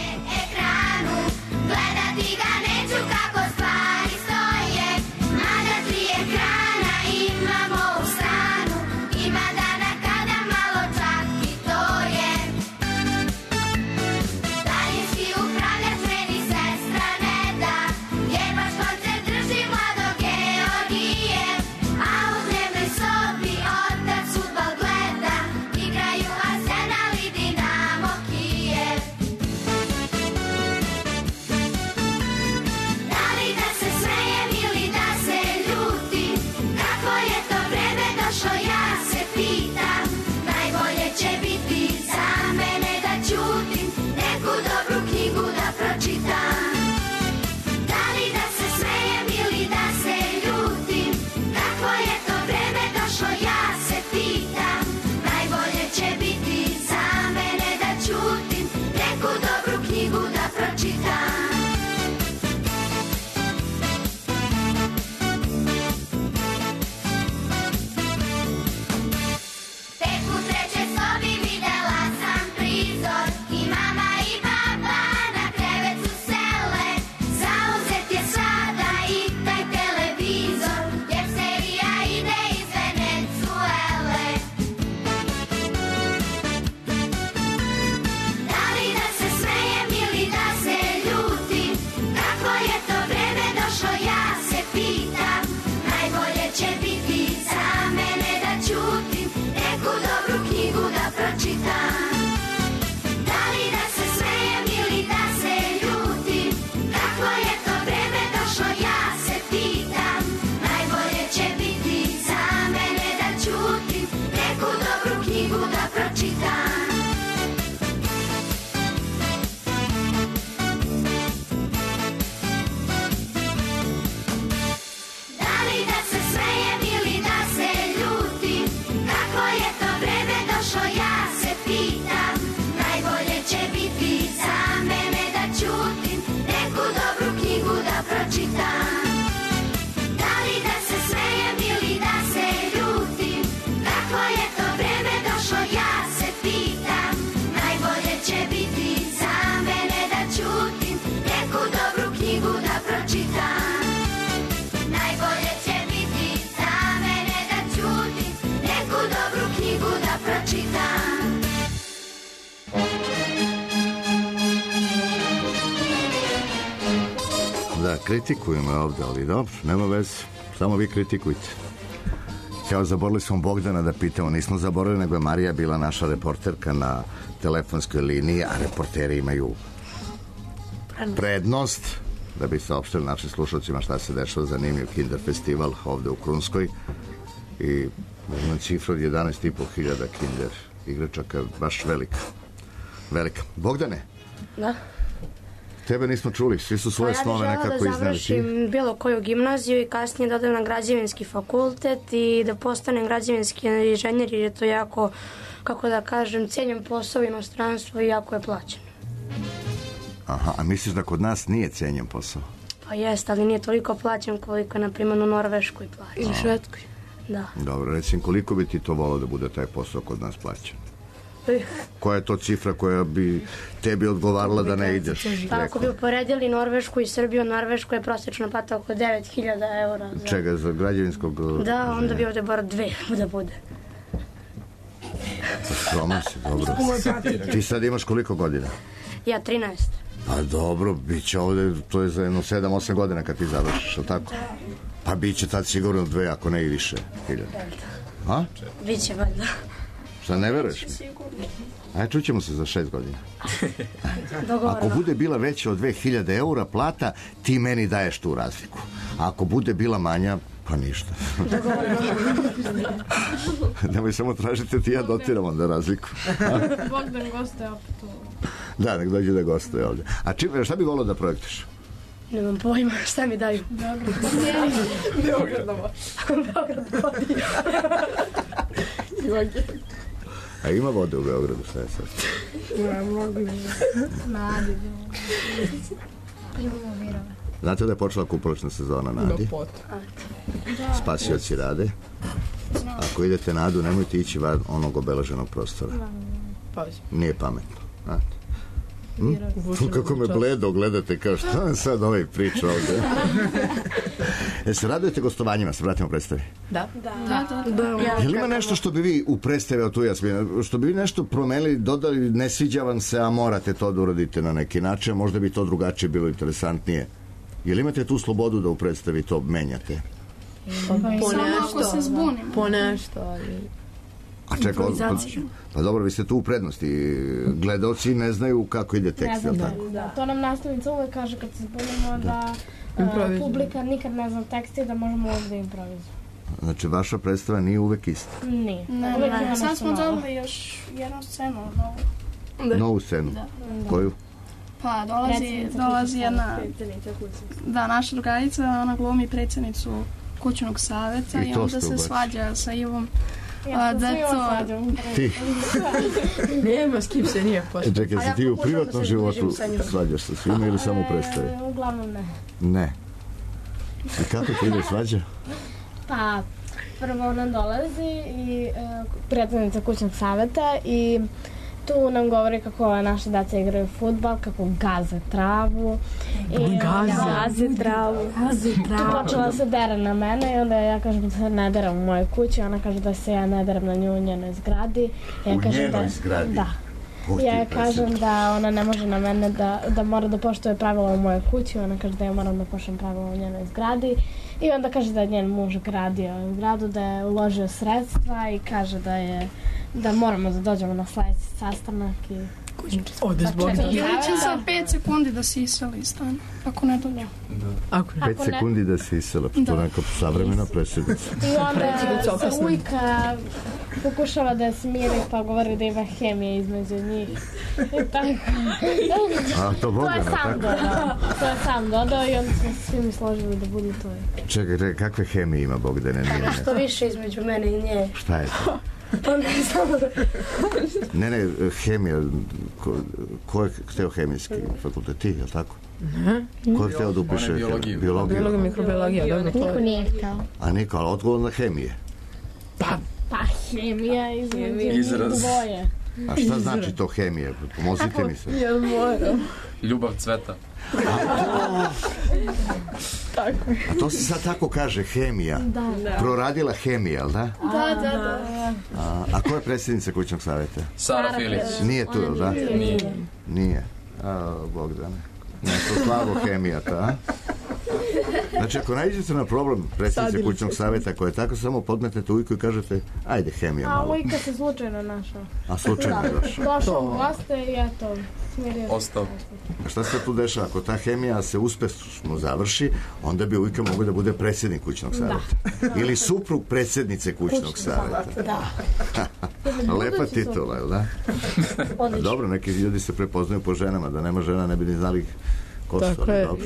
Gledati ga neću kako stvari stoje, mada tri ekrana imamo u stanu, ima dana kada malo čak i to je. Daljinski upravljač meni sestra ne da, jer baš koncert drži mlado Georgije, a u dnevnoj sobi otac fudbal gleda, igraju Arsenal i Dinamo Kijev. Da li da se smejem ili da se ljutim, kako je to vreme došlo ja se pitam, najbolje će biti za mene da ćutim, neku dobru knjigu da pročitam. Da li da se smejem ili da se ljutim, kako je to vreme došlo ja se pitam, najbolje će biti za mene da ćutim, neku dobru knjigu da pročitam. Tek u trećoj sobi videla sam prizor, i mama i baba na krevet su sele, zauzet je sada i taj televizor, jer serija ide iz Venecuele. Da li da se smejem ili da se ljutim, kako je to vreme došlo ja se pitam, najbolje će biti za mene da ćutim, neku dobru knjigu da pročitam. Da li da se smejem ili da se ljutim, kako je to vreme došlo ja se pitam, najbolje će biti za mene da ćutim, neku dobru knjigu da pročitam. Da li da se smejem ili da se ljutim, kako je to vreme došlo ja se pitam, najbolje će biti za mene da ćutim, neku dobru knjigu da pročitam. Da li da se smejem ili da se ljutim, kako je to vreme došlo ja se pitam, najbolje će biti za mene da ćutim, neku dobru knjigu da pročitam. Najbolje će biti za mene da ćutim, neku dobru knjigu da pročitam. Da, kritikujem ovdje, ali dobro, nema veze, samo vi kritikujte. Kao zaborili smo Bogdana da pitamo, nismo zaboravili, nego je Marija bila naša reporterka na telefonskoj liniji, a reporteri imaju prednost da bi saopštili našim slušalcima šta se dešava. Zanimljiv Kinder festival ovde u Krunskoj i na cifru od jedanaest i po hiljada Kinder igračaka, baš velika. Velika. Bogdane? Da. Tebe nismo čuli, svi su svoje Pa snove nekako izneli. Ja bih žela da završim bilo koju gimnaziju i kasnije da odem na građevinski fakultet i da postanem građevinski inženjer, jer je to jako, kako da kažem, cijenjen posao u inostranstvu i jako je plaćen. Aha, a misliš da kod nas nije cijenjen posao? Pa jeste, ali nije toliko plaćen koliko je, na primjer, u Norveškoj plaćen. Ili Švedskoj. Da. Dobro, recimo, koliko bi ti to volao da bude taj posao kod nas plaćen? Koja je to cifra koja bi tebi odgovarala da ne ideš? Pa ako bi uporedili Norvešku i Srbiju, Norvešku je prosječna plata oko devet hiljada eura. Za... Čega, za građevinskog... Da, onda bi ovde bar dve da bude. Skroman si, dobro. Ti sad imaš koliko godina? Ja trinaest. Pa dobro, bit će ovde, to je za jedno sedam osam godina kad ti završiš, ali tako? Pa bit će tad sigurno dve, ako ne i više hiljada. A? Biće valjda. Šta, ne veruješ mi? Ajde, čućemo se za šest godina. Ako bude bila veća od dve hiljade eura plata, ti meni daješ tu razliku. A ako bude bila manja, pa ništa. Nemoj samo tražite, ti ja dotiram onda razliku. Bogdan goste opet u... Da, nek dođe da gostuje ovdje. A čim, šta bi volio da projektiš? Nemam pojma, šta mi daju? Dobro. Beograd na vodi. Beograd na vodi. A ima vode u Beogradu, šta je sad? Ja mogu. Nadi. Imamo virove. Znate da je počela kupalična sezona Nadi? Spasioci rade. Ako idete na Adu, nemojte ići van onog obeleženog prostora. Nije pametno. Znate. Hm? Kako me bledo gledate, kao šta vam sad ovaj priča ovdje? E, se radujete gostovanjima, se vratimo u predstavi? Da. Da, da, da. Je li ima nešto što bi vi u predstavi, o tu Jasmina, što bi vi nešto promenili, dodali, ne sviđa vam se, a morate to da uradite na neki način, možda bi to drugačije bilo interesantnije? Je li imate tu slobodu da u predstavi to menjate? Pa, po nešto. Se zbunimo. Po nešto, ali... A čekaj, pa, pa dobro, vi ste tu u prednosti. Gledalci ne znaju kako ide tekst, ne znam, tako? Da, to nam nastavnica uvek kaže kad se zbunimo da, da uh, publika nikad ne zna tekst i da možemo uvek da improvizujemo. Znači, vaša predstava nije uvek ista? Nije. Ne, uvek ne, sad smo dobili još jednu scenu novu. Da. Novu scenu? Da. Koju? Pa, dolazi, dolazi jedna... Da, naša drugarica, ona glumi predsjednicu kućnog saveta i, i onda se svađa sa Ivom. Ja to svi osvađam. Ti? Nema s kim se nije posvađa. Čekaj, se ti u privatnom životu svađaš sa svima ili samo u predstavi? Uglavnom ne. Ne. I kako ti ide svađa? Pa, prvo ona dolazi i uh, predsjednica kućnog saveta i tu nam govori kako naše deca igraju fudbal, kako gaze travu. I gaze travu. Gaze travu. Tu počela se dere na mene i onda ja kažem da se ne deram u mojoj kući. Ona kaže da se ja ne deram na nju u njenoj zgradi. Ja u kažem njenoj da, zgradi? Da. Ja kažem da ona ne može na mene da, da mora da poštuje pravila u mojoj kući. Ona kaže da ja moram da poštujem pravila u njenoj zgradi. I onda kaže da je njen muž gradio zgradu, da je uložio sredstva i kaže da je da moramo da dođemo na sledeći sastanak i... Ode zbog njih. Ili će za pet sekundi da se iseli iz stana, ako ne dođe. Ako ne. Pet sekundi da se isela, to je neka savremena predsjednica. I onda se ujka pokušava da je smiri, pa govori da ima hemije između njih. I tako. A, to Bogdana, to je sam dodao. To je sam dodao i onda smo svi mi složili da budu to. Čekaj, čekaj, kakve hemije ima Bogdane? Što više između mene i nje. Šta je to? Pa ne znam. Ne, ne, hemija, ko, ko je hteo hemijski fakultet, ti, je li tako? Ne. Ko je hteo da upiše biologiju? Biologiju, biologiju mikrobiologija, dobro. Niko nije hteo. A niko, ali odgovor na hemije? Pa, pa hemija između njih dvoje. A šta znači to hemije? Pomozite mi se. Ja moram. Ljubav cveta. Tako. A to se sad tako kaže, hemija. Da, da. Proradila hemija, jel da? Da, da, da. A, a ko je predsjednica kućnog savjeta? Sara Filić. Nije tu, jel da? Nije. Nije. A, Bogdane. Nešto slabo hemija ta, a? Znači, ako nađete na problem predsjednice kućnog savjeta koja je tako, samo podmetnete ujku i kažete, ajde, hemija malo. A ujka se slučajno našao. A slučajno je došao. Došao u goste i eto, smirio. Ostao. A šta se tu dešava? Ako ta hemija se uspešno završi, onda bi ujka mogo da bude predsjednik kućnog savjeta. Da. Ili suprug predsjednice kućnog savjeta. Da. Lepa titula, jel da? Dobro, neki ljudi se prepoznaju po ženama, da nema žena ne bi ni znali ko su. Tako je.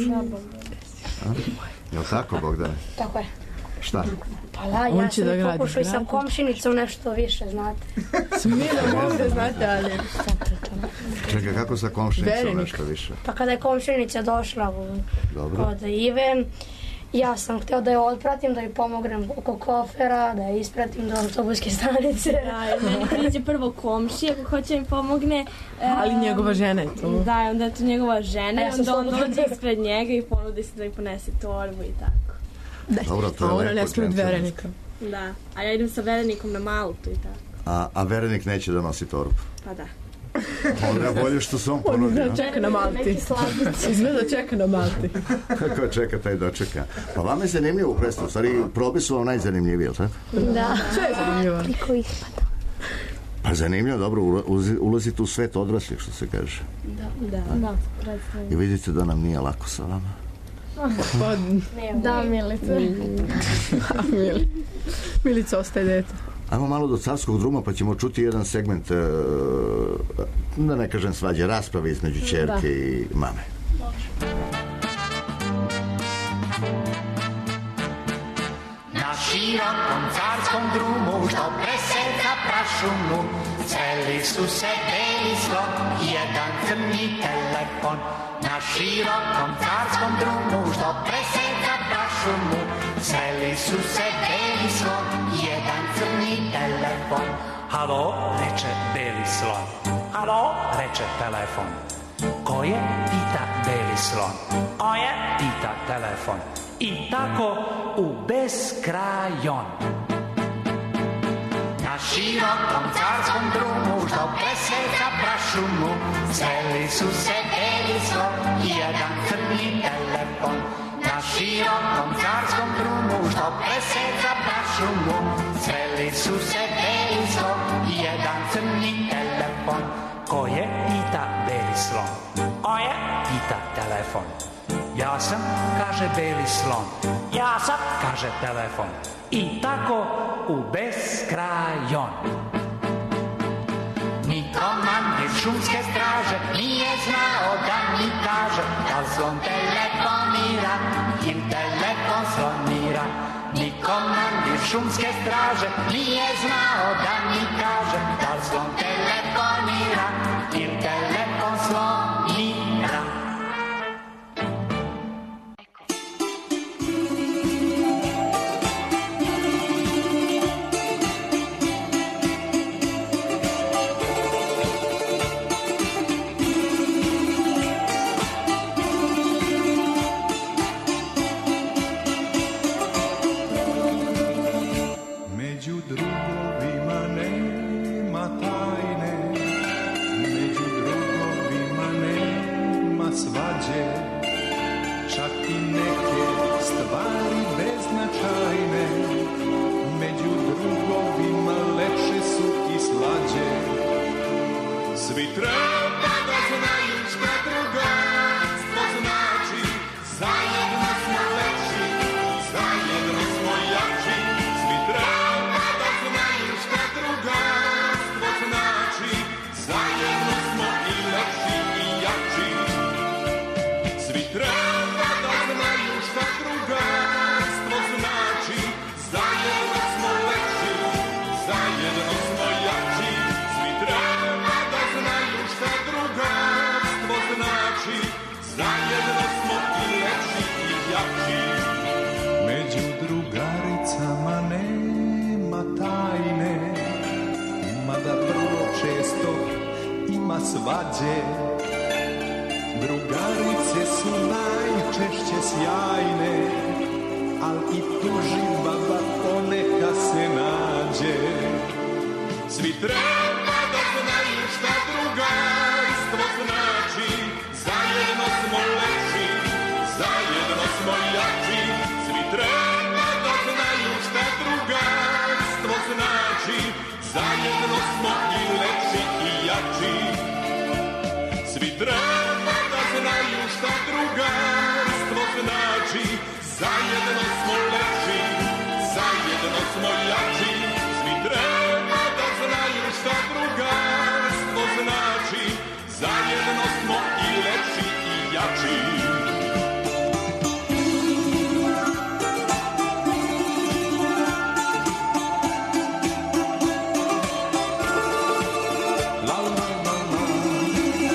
Jel tako, Bogdane? Tako je. Šta? Pa da, ja sam da pokušao i sa komšinicom nešto više, znate. Smijeno mogu da znate, ali... Čekaj, kako sa komšinicom Verenik. nešto više? Pa kada je komšinica došla u, Dobro. kod Ive, ja sam hteo da je otpratim, da joj pomognem oko kofera, da je ispratim do autobuske stanice. Da, meni priđe prvo komšija ako hoće mi pomogne. Ali njegova žena je tu. Da, onda je tu njegova žena A ja i sam onda on slobodna. dođe ispred njega i ponudi se da mi ponese torbu i tako. Dobro, to je A ona lepo, ne smije od džentlmenski. verenika. Da, a ja idem sa verenikom na Maltu i tako. A, a verenik neće da nosi torbu. Pa da. Onda je bolje što se on On ponudi. izgleda a? čeka na Malti. Izgleda čeka na Malti. Kako čeka, taj dočeka. Pa vama je zanimljivo u predstavu. U stvari, probe su vam najzanimljivije, jel tako? Da. Sve je zanimljivo. Priko ispada. Pa zanimljivo, dobro, ulazi- ulazite u svet odraslih, što se kaže. Da, da. Da, predstavljam. I vidite da nam nije lako sa vama. Pa, Da, Milice. a, Mili. Milica ostaje dete. Ajmo malo do carskog druma, pa ćemo čuti jedan segment, e, da ne kažem svađe, rasprave između ćerke Da. i mame. Na širokom carskom drumu, što preseka prašumu, celi su se beli slon i jedan crni telefon. Na širokom carskom drumu, što preseka prašumu, celi su se beli slon i jedan crni telefon. Halo, reče beli slon. Halo, reče telefon. Ko je, pita beli slon. O je, pita telefon. I tako u beskrajon. Na širokom carskom drumu, što preseka prašumu, celi su se beli slon i jedan crni telefon. Na širokom carskom drumu, što preseka prašumu, celi su se beli slon i jedan crni telefon. Ko je, pita beli slon. O je, pita telefon. Ja sam, kaže beli slon. Ja sam, kaže telefon. I tako u beskrajon. Ni komandir šumske straže nije znao da mi kaže da slon telefonira ili telefon slonira. Ni komandir šumske straže nije znao da mi kaže da slon telefonira ili telefon slonira. Među drugovima nema tajne, među drugovima nema svađe, čak i neke stvari beznačajne, među drugovima lepše su i slađe. Svi treba da znaju šta drugarstvo znači, zajedno smo lepši, zajedno smo jači. Svi treba da znaju šta drugarstvo znači, zajedno smo i lepši i jači. Svi treba da znaju šta drugarstvo znači, zajedno smo lepši, zajedno smo jači. Svi treba da znaju šta drugarstvo znači, zajedno smo i lepši i jači. Među drugaricama nema tajne, mada vrlo često ima svađe. Drugarice su najčešće sjajne, al i tuži baba poneka se nađe. Svi treba da znaju šta drugarstvo znači, zajedno smo lepši, zajedno smo jači. Svi treba da znaju šta drugarstvo znači, zajedno smo i lepši i jači. Svi treba da znaju šta drugarstvo znači, zajedno smo lepši, zajedno smo jači. Svi treba da znaju šta drugarstvo znači, zajedno smo i lepši i jači. La la la la,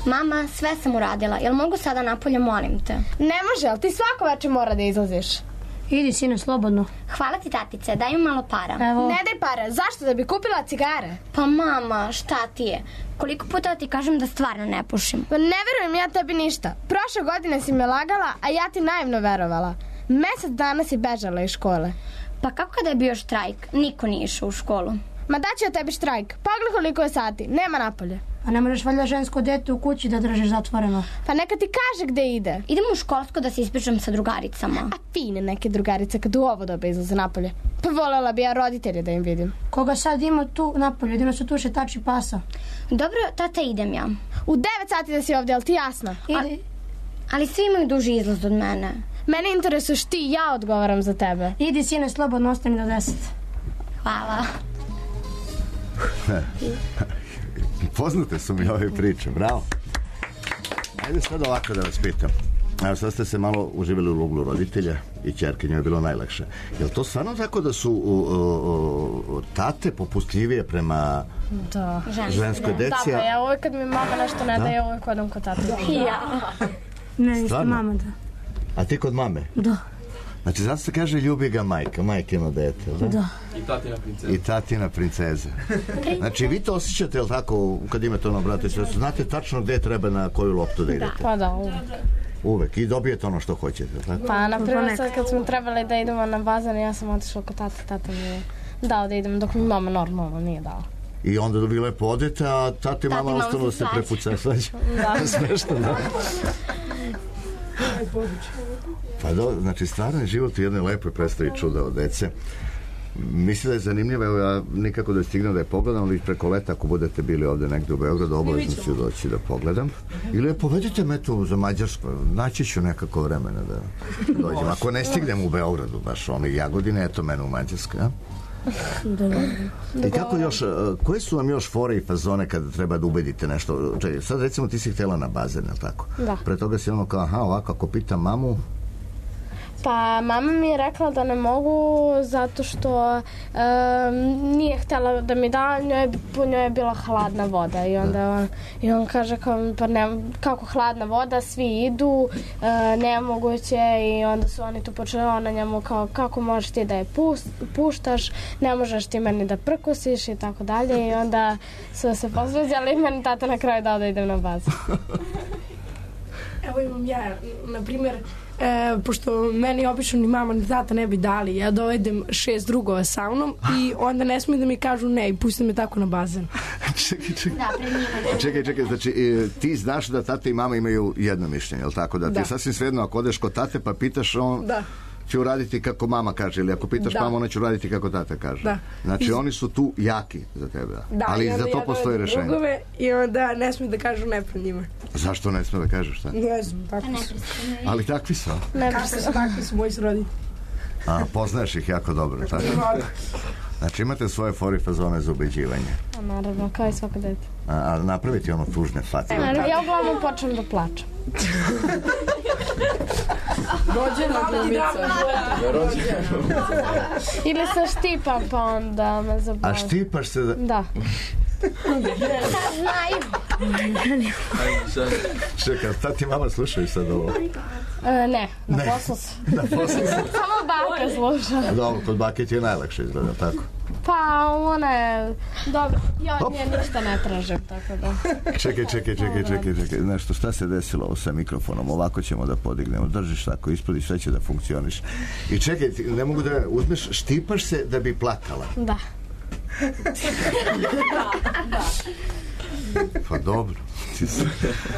Mama, sve sam uradila. Jel mogu sada napolje, molim te? Ne može, ali ti svako večer mora da izlaziš. Idi, sine, slobodno. Hvala ti, tatice, daj mi malo para. Evo. Ne daj para, zašto? Da bi kupila cigare? Pa mama, šta ti je? Koliko puta ti kažem da stvarno ne pušim? Pa ne verujem ja tebi ništa. Prošle godine si me lagala, a ja ti naivno verovala. Mesec dana si bežala iz škole. Pa kako kada je bio štrajk? Niko nije išao u školu. Ma daću ja tebi štrajk. Pogledaj koliko je sati. Nema napolje. A ne možeš valjda žensko dete u kući da držiš zatvoreno? Pa neka ti kaže gde ide. Idem u školsko da se ispričam sa drugaricama. A fine neke drugarice kad u ovo dobe izlaze napolje. Pa volela bi ja roditelje da im vidim. Koga sad ima tu napolje? Jedino su tu šetači pasa. Dobro, tata, idem ja. U devet sati da si ovdje, ali ti jasno? Ali, ali svi imaju duži izlaz od mene. Mene interesuješ ti, ja odgovaram za tebe. Idi, sine, slobodno, ostani do deset. Hvala. Poznate su mi ove priče, bravo. Ajde sad ovako da vas pitam. Evo sad ste se malo uživali u uglu roditelja i ćerke, njoj je bilo najlakše. Je li to stvarno tako da su u, u, u, tate popustljivije prema da. ženskoj deci? Da, pa ja uvijek kad mi mama nešto ne da, ja uvijek odam kod tate. Ja. Ne, isto mama da. A ti kod mame? Da. Znači, zato se kaže ljubi ga majka, majkino dete, da? Da. I tatina princeza. I tatina princeza. Znači, vi to osjećate, jel tako, kad imate ono, brate, sve, znate tačno gde treba na koju loptu da idete? Da. Pa da, uvek. Uvek, i dobijete ono što hoćete, tako? Pa, na primjer, sad kad smo trebali da idemo na bazen, ja sam otišla kod tata, tata mi je dao da idem, dok mi mama normalno nije dala. I onda vi lepo odete, a tati mama ostalo da se prepuca svađa. Da. Smešno, da. Pa do, znači stvarno je život u jednoj lepoj predstavi Čuda od dece. Mislim da je zanimljivo, evo ja nikako da stignem da je pogledam, ali preko leta ako budete bili ovde negde u Beogradu, obavezno ću doći da pogledam. Ili povedite me tu za Mađarsku, naći ću nekako vremena da dođem. Ako ne stignem u Beogradu, baš ono Jagodine, eto mene u Mađarskoj, a? I kako još, koje su vam još fore i fazone kada treba da ubedite nešto? Čekaj, sad recimo ti si htjela na bazen, je li tako? Da. Pre toga si ono kao, aha, ovako, ako pitam mamu... Pa mama mi je rekla da ne mogu zato što um, nije htjela da mi da, njoj, po njoj je bila hladna voda i onda on, i on kaže kao, pa ne, kako hladna voda, svi idu, uh, nemoguće i onda su oni tu počeli ona njemu kao kako možeš ti da je pust, puštaš, ne možeš ti meni da prkusiš i tako dalje i onda su se posveđali i meni tata na kraju dao da idem na bazu. Evo imam ja, na primjer, E, pošto meni obično ni mama ni tata ne bi dali, ja dovedem šest drugova sa mnom i onda ne smiju da mi kažu ne i pusti me tako na bazen. čekaj, čekaj. Da, čekaj, čekaj, znači ti znaš da tata i mama imaju jedno mišljenje, je li tako? Da, da. Ti sasvim svejedno ako odeš kod tate pa pitaš on... Da. će uraditi kako mama kaže ili ako pitaš da. Mamu ona će uraditi kako tata kaže. Da. Znači I... oni su tu jaki za tebe. Da, ali za to ja postoji rešenje. Drugove, i onda ne smiju da kažu ne pred njima. Zašto ne smiju da kažu šta? Ne znam, takvi su. Ali takvi su? Kakvi su, takvi su moji sroditelji. A, poznaješ ih jako dobro, tako? Znači imate svoje fori fazone za ubeđivanje. A naravno, kao i svako dete. A, a napraviti ono tužne face. E, ja uglavnom počnem da plačem. Rođena glumica. Ili se štipam pa onda me zabavam. A štipaš se da... Da. Znaju. Čekaj, tati mama slušaju sad ovo? E, ne, na poslu su. Na poslu su. Samo baka sluša. Dobro, kod bake ti je najlakše izgleda, tako? Pa, ona je... Dobro, ja od nje ništa ne tražim, tako da... Čekaj, čekaj, čekaj, čekaj, čekaj. Nešto, šta se desilo ovo sa mikrofonom? Ovako ćemo da podignemo. Držiš tako, ispodi, sve će da funkcioniš. I čekaj, ne mogu da uzmeš, štipaš se da bi plakala. Da. Pa dobro. Ti se...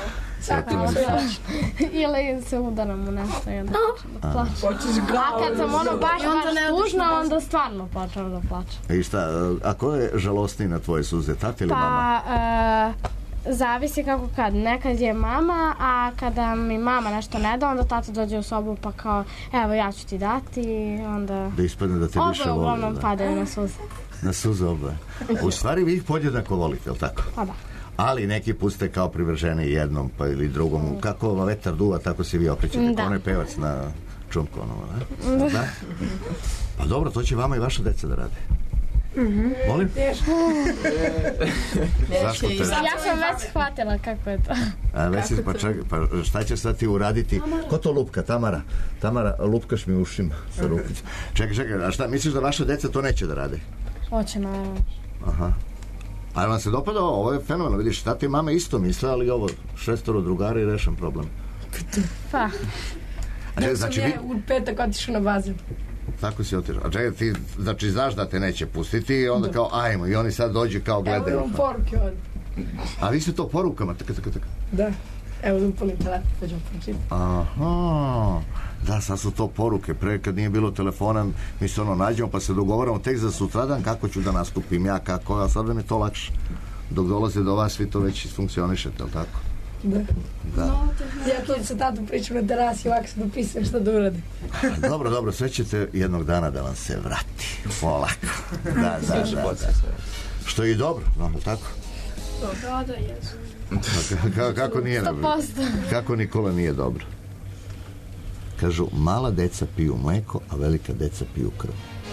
Ili se udaram u nešto i onda počnem da plačem. A kad sam ono baš baš tužna, onda stvarno počnem da plačem. I šta, a ko je žalostniji na tvoje suze, tata ili mama? Pa, e, zavisi kako kad. Nekad je mama, a kada mi mama nešto ne da, onda tata dođe u sobu pa kao, evo ja ću ti dati i onda... Da ispadne da te više voli. Oba uglavnom padaju na suze. Na suze oba. U stvari vi ih podjednako volite, je li tako? Pa da. Ali neki puste kao privrženi jednom pa ili drugom. Mm. Kako vetar duva, tako se vi okrećete. Da. Onaj pevac na čumku. Ono, ne? Da. Pa dobro, to će vama i vaša deca da rade. Molim? Teško. Zašto te? Ja sam već shvatila kako je to. A već si, pa, čekaj, pa šta ćeš sad ti uraditi? Ko to lupka? Tamara? Tamara, lupkaš mi ušima sa rukicom. Čekaj, čekaj, a šta, misliš da vaša deca to neće da rade? Hoće na... Aha. A vam se dopada ovo? Ovo je fenomenalno, vidiš, tata i mama isto misle, ali ovo, šestoro drugara i rešen problem. Pa. A čekaj, znači, vi... U petak otišao na bazen. Tako si otišao. A čekaj, ti, znači, znaš da te neće pustiti i onda kao, ajmo, i oni sad dođu kao gledaju. Evo imam poruke od... A vi ste to porukama, taka, taka, taka. Da. Evo da upalim telefon, da ću pročitati. Aha. Da, sad su to poruke. Pre kad nije bilo telefona, mi se ono nađemo pa se dogovaramo tek za sutradan kako ću da nastupim ja, kako, a sad mi je to lakše. Dok dolaze do vas, vi to već isfunkcionišete, ali tako? Da. Da. Ja to sa tatom pričam na terasi, ovako se dopisujem šta da uradim. Dobro, dobro, sve ćete jednog dana da vam se vrati. Polako. Da, da, da, da. Što je i dobro, no, tako? Da, da, jesu. Kako, kako nije dobro? Kako Nikola nije dobro? Kažu, mala deca piju mleko, a velika deca piju krv.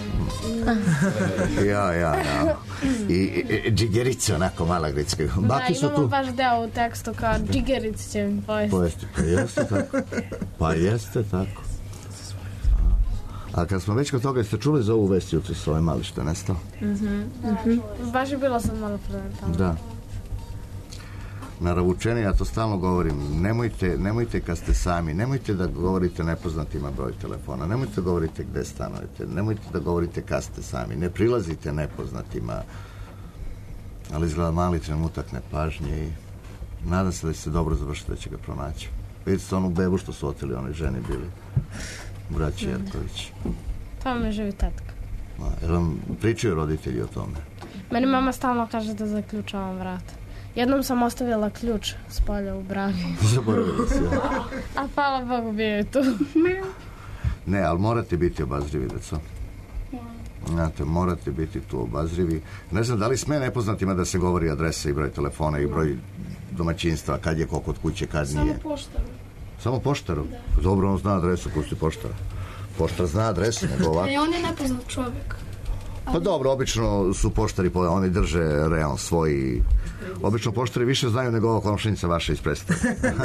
Ja, ja, ja. I, i džigerice, onako mala gricka. Da, imamo baš deo u tekstu kao džigerice će mi pojesti. Pojesti, pa jeste tako. Pa jeste tako. A kad smo već kod toga, jeste čuli za ovu vest jutri s ovaj mali što je nestao? Mhm. Baš je bilo sam malo prvenitano. Da. Naravučeni, ja to stalno govorim, nemojte, nemojte kad ste sami, nemojte da govorite nepoznatima broj telefona, nemojte da govorite gde stanujete, nemojte da govorite kad ste sami, ne prilazite nepoznatima, ali izgleda mali trenutak nepažnje i nadam se da će se dobro završiti, da će ga pronaći. Vidite onu bebu što su oteli one ženi bili, braći Jerković. Tamo živi tatka. Jel vam pričaju roditelji o tome? Meni mama stalno kaže da zaključavam vrata. Jednom sam ostavila ključ s polja u bravi. Zaboravili se. A hvala Bogu bio je tu. Ne, ali morate biti obazrivi, deco. Znate, morate biti tu obazrivi. Ne znam, da li sme nepoznatima da se govori adresa i broj telefona i broj domaćinstva, kad je ko kod kuće, kad nije? Samo poštaru. Samo poštaru? Dobro, on zna adresu, pusti poštara. Poštar zna adresu, nego ovako. E, on je nepoznat čovjek. Pa dobro, obično su poštari, oni drže real svoj. Obično poštari više znaju nego ova komšinica vaša iz predstave.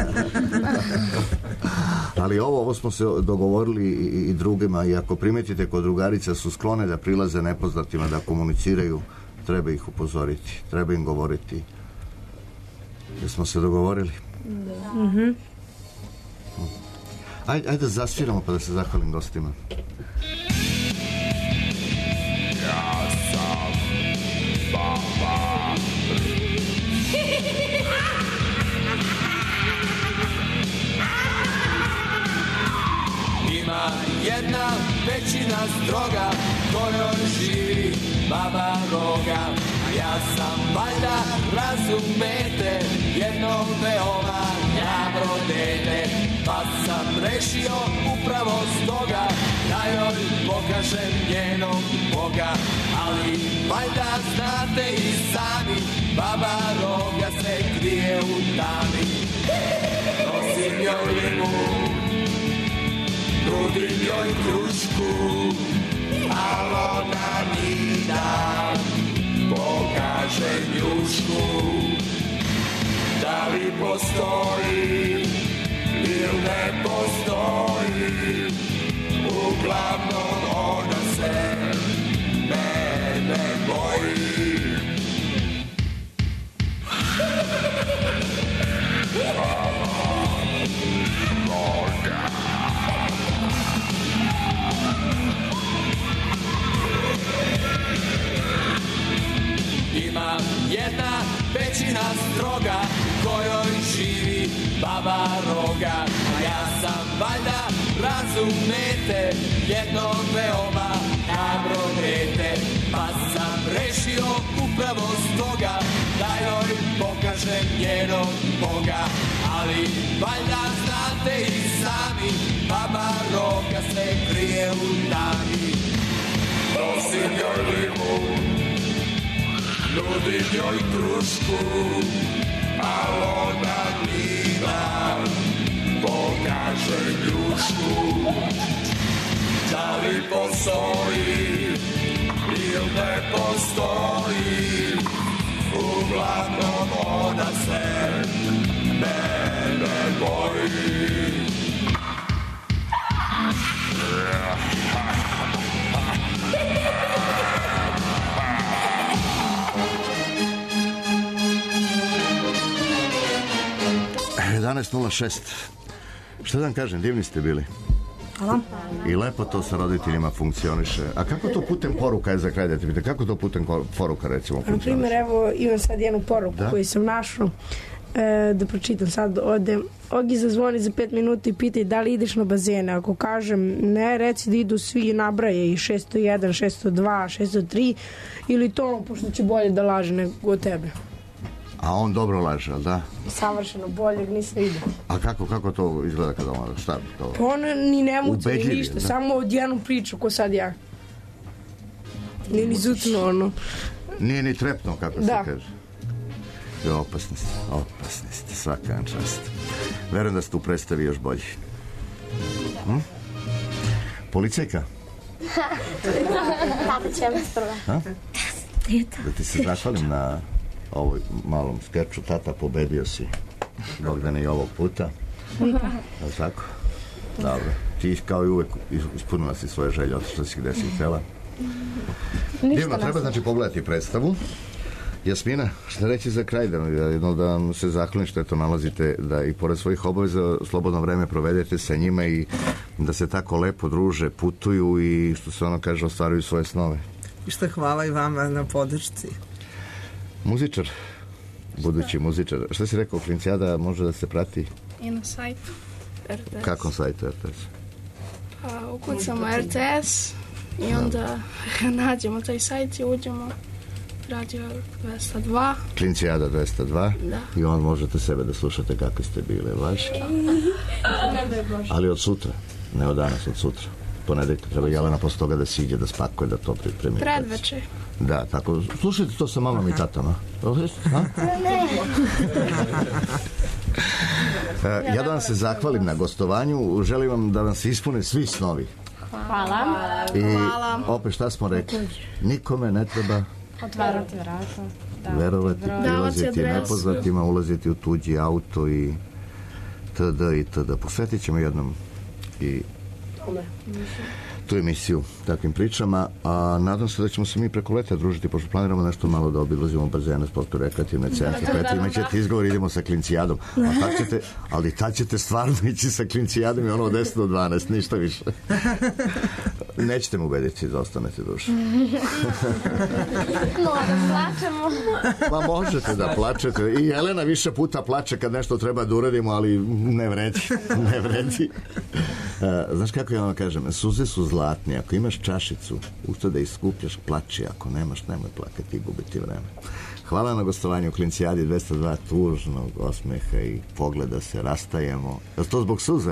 Ali ovo, ovo smo se dogovorili i, i drugima, i ako primetite kod drugarica su sklone da prilaze nepoznatima, da komuniciraju, treba ih upozoriti, treba im govoriti. Jer smo se dogovorili. Da. Mhm. Ajde, ajde da zasviramo pa da se zahvalim gostima. Ja sam baba. Ima jedna većina stroga kojoj živi baba Roga. A ja sam valjda, razumete, jedno veoma hrabro dete. Pa sam rešio upravo stoga da joj pokažem njenog Boga. Ali valjda znate i sami, baba Roga se krije u tami. Nosim joj limun, nudim joj krušku, al ona ni da pokaže njušku. Da li postoji ili ne postoji, uglavnom ona se mene boji. Ima jedna većina stroga kojoj živi baba Roga. A ja sam valjda, razumete, jedno veoma hrabro dete. Pa sam rešio upravo stoga da joj pokažem njenog Boga. Ali valjda znate i sami, baba Roga se krije u tami. Nosim joj limun, nudim joj krušku, al ona mi da pokaže njušku. Da li postoji il ne postoji, uglavnom ona se mene boji. jedanaest nula šest. Šta da vam kažem, divni ste bili. Hvala. I lepo to sa roditeljima funkcioniše. A kako to putem poruka je za kraj da te pita? Kako to putem poruka recimo Na funkcioniše? primjer, evo imam sad jednu poruku Da? koju sam našao. E, da pročitam sad ovde. Ogi zazvoni za pet minuta i pitaj da li ideš na bazene. Ako kažem ne, reci da idu svi, nabraje i šesto jedan, šesto dva, šesto tri ili to, pošto će bolje da laže nego od tebe. A on dobro laže, ali da? Savršeno boljeg nisam vidio. A kako, kako to izgleda kada on šta to? Pa on ni ne muca ni Ubedljiv je, ništa, da? samo od jednu priču ko sad ja. Nije ni zutno ono. Nije ni trepno, kako Da. se kaže. Jo, opasni ste, opasni ste, svaka vam čast. Verujem da ste u predstavi još bolji. Hm? Policajka? Tata će vas prva. A? Da ti se zahvalim na ovoj malom skeču. Tata, pobedio si Bogdane i ovog puta. Je li tako? Dobro. Ti kao i uvek ispunila si svoje želje, otišla si gde si htjela. Divno, treba znači pogledati predstavu. Jasmina, šta reći za kraj? Da, jedno da vam se zahvalim što eto nalazite da i pored svojih obaveza slobodno vreme provedete sa njima i da se tako lepo druže, putuju i što se ono kaže ostvaruju svoje snove. I što hvala i vama na podršci. Muzičar, budući muzičar. Šta si rekao, Klincijada može da se prati? I na sajtu R T S. Kakvom sajtu R T S? A, ukucamo R T S i onda nađemo taj sajt i uđemo radio dvesta dva. Klincijada dvesta dva. Da. I on možete sebe da slušate kako ste bile, vaš? Ali od sutra, ne od danas, od sutra. Ponedeljka treba Jelena posle toga da siđe, da spakuje, da to pripremi. Predveče. Da, tako. Slušajte to sa mamom i tatama. A? E, ja da vam se zahvalim na gostovanju. Želim vam da vam se ispune svi snovi. Hvala. I Hvala. opet šta smo rekli? Nikome ne treba Otvarati vrata. Da. verovati, Broj. prilaziti Davati adresu. nepoznatima, ulaziti u tuđi auto i td. i td. Posvetit ćemo jednom i tu emisiju takvim pričama, a nadam se da ćemo se mi preko leta družiti, pošto planiramo nešto malo da obilazimo bazene, sportu, rekreativne centre. Da, da, Pa eto, da, imat ćete da. izgovor, idemo sa Klincijadom. A tad ćete, ali tad ćete stvarno ići sa Klincijadom i ono od deset do dvanaest, ništa više. Nećete me ubediti da ostanete duže. No, da plačemo. Ma možete da plačete. I Jelena više puta plače kad nešto treba da uradimo, ali ne vredi. Ne vredi. Uh, znaš kako ja vam kažem? Suze su zlatni. Ako imaš čašicu, ušto da iskupljaš, plači. Ako nemaš, nemoj plakati i gubiti vreme. Hvala na gostovanju u Klincijadi dvesta dva, tužnog osmeha i pogleda se, rastajemo. Je li to zbog suza?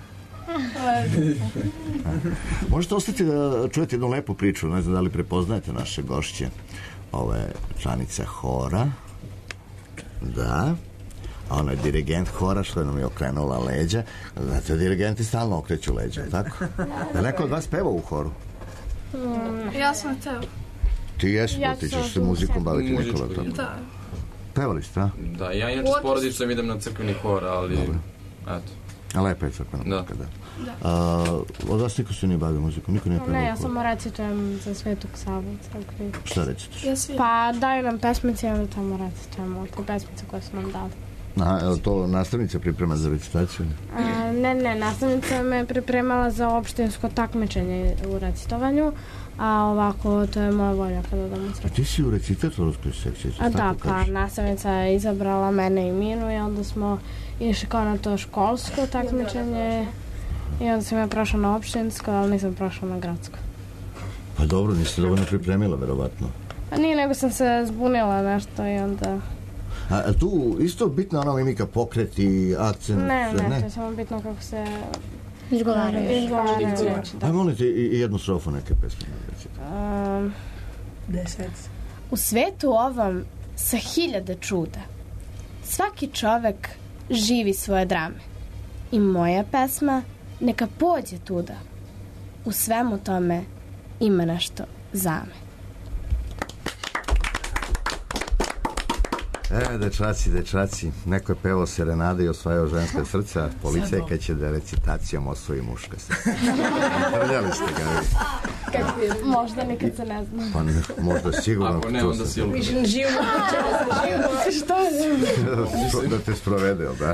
Možete ostati da čujete jednu lepu priču, ne znam da li prepoznajete naše gošće, ove članice hora, da, a ona je dirigent hora što nam je okrenula leđa. Znate, dirigenti stalno okreću leđa, tako? Da neko od vas peva u horu? Mm, ja sam teo. Ti jesi, Ja ti sam ćeš se muzikom baviti, Muzičko, Nikola, tako? Da. Pevali ste, a? Da, ja inače s porodicom idem na crkveni hor, ali eto. A lepa je crkvena Da. muzika, da. Da. A, od vas niko se nije bavio muzikom, niko nije pevao Ne, u ja horu? samo recitujem za Svetog Savu u crkvi. Šta recituješ? Pa daju nam pesmice i onda tamo recitujemo te pesmice koje su nam dali. Aha, je li to nastavnica priprema za recitaciju? A, ne, ne, nastavnica me pripremala za opštinsko takmičenje u recitovanju, a ovako to je moja volja kada dam u A crkvu. ti si u recitatorskoj sekciji, A tako da, pa kažeš? nastavnica je izabrala mene i Minu i onda smo išli kao na to školsko takmičenje i onda sam ja prošla na opštinsko, ali nisam prošla na gradsko. Pa dobro, niste dovoljno pripremila, verovatno. Pa nije, nego sam se zbunila nešto i onda... A, a tu isto bitna ona mimika, pokret i akcent? Ne, ne, to je samo bitno kako se... Izgovaraju. Izgovaraju reči, da. Aj, molim te, i, i jednu strofu neke pesme. Um, Deset. U svetu ovom sa hiljade čuda svaki čovek živi svoje drame i moja pesma neka pođe tuda, u svemu tome ima nešto za me. E, dečaci, dečaci, neko je pevao serenade i osvajao ženska srca, policajka će da recitacijom osvoji muška srca. Trljali ste ga. Kad, možda nikad se ne znam. Pa ne, možda sigurno. Ako ne, onda si Više ne živimo, što je? Da te sprovede, da?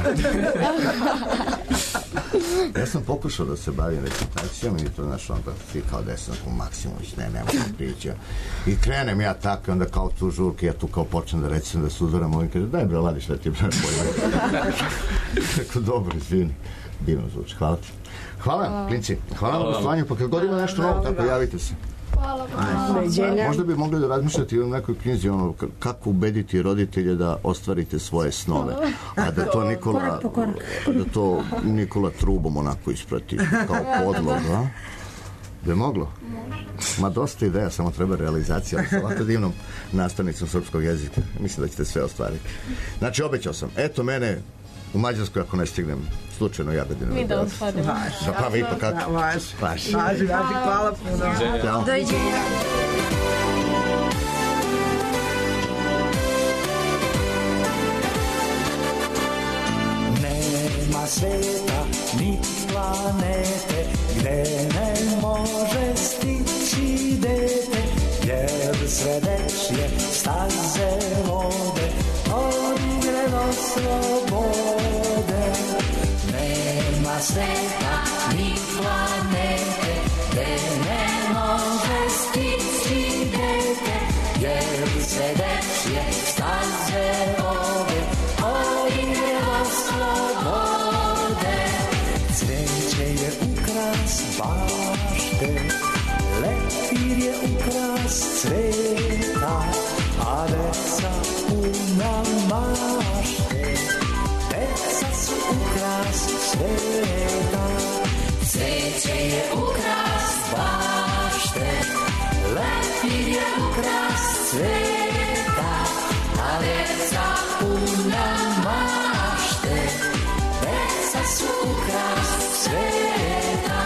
Ja sam pokušao da se bavim recitacijom i to, znaš, onda ti kao desanku Maksimović, ne, nema sam priča. I krenem ja tako, onda kao tu žurke, ja tu kao počnem da recim, da sudaram, ovim kaže, daj bre, ladiš da ti bre bolje. Tako, dobro, izvini. Divno zvuči, hvala ti. Hvala, klinci, hvala na gostovanju, pa kad god ima nešto novo, tako javite se. Hvala vam. Možda bi mogli da razmišljati o nekoj knjizi, ono, kako ubediti roditelje da ostvarite svoje snove, a da to Nikola, korak po korak. da to Nikola trubom onako isprati, kao podlog, a? Da je moglo? Ma dosta ideja, samo treba realizacija, ali sa ovako divnom nastavnicom srpskog jezika. Mislim da ćete sve ostvariti. Znači, obećao sam, eto mene u Mađarskoj ako ne stignem slučajno Jagodinu. Mi da ostvarimo. Da, pa vi pa kako? Važi, važi, važi, hvala puno. Doviđenja. Nema sveta ni planete gde ne može stići dete, jer sve dečje staze vode od igre do slobode. Nema sveta ni planete gde ne može stići dete, jer sve dečje staze vode od igre do slobode. Cveće je ukras bašte, leptir je ukras cveta, a deca puna mašte, deca su ukras sveta. Cveće je ukras bašte, leptir je ukras cveta, a deca puna mašte, deca su ukras sveta.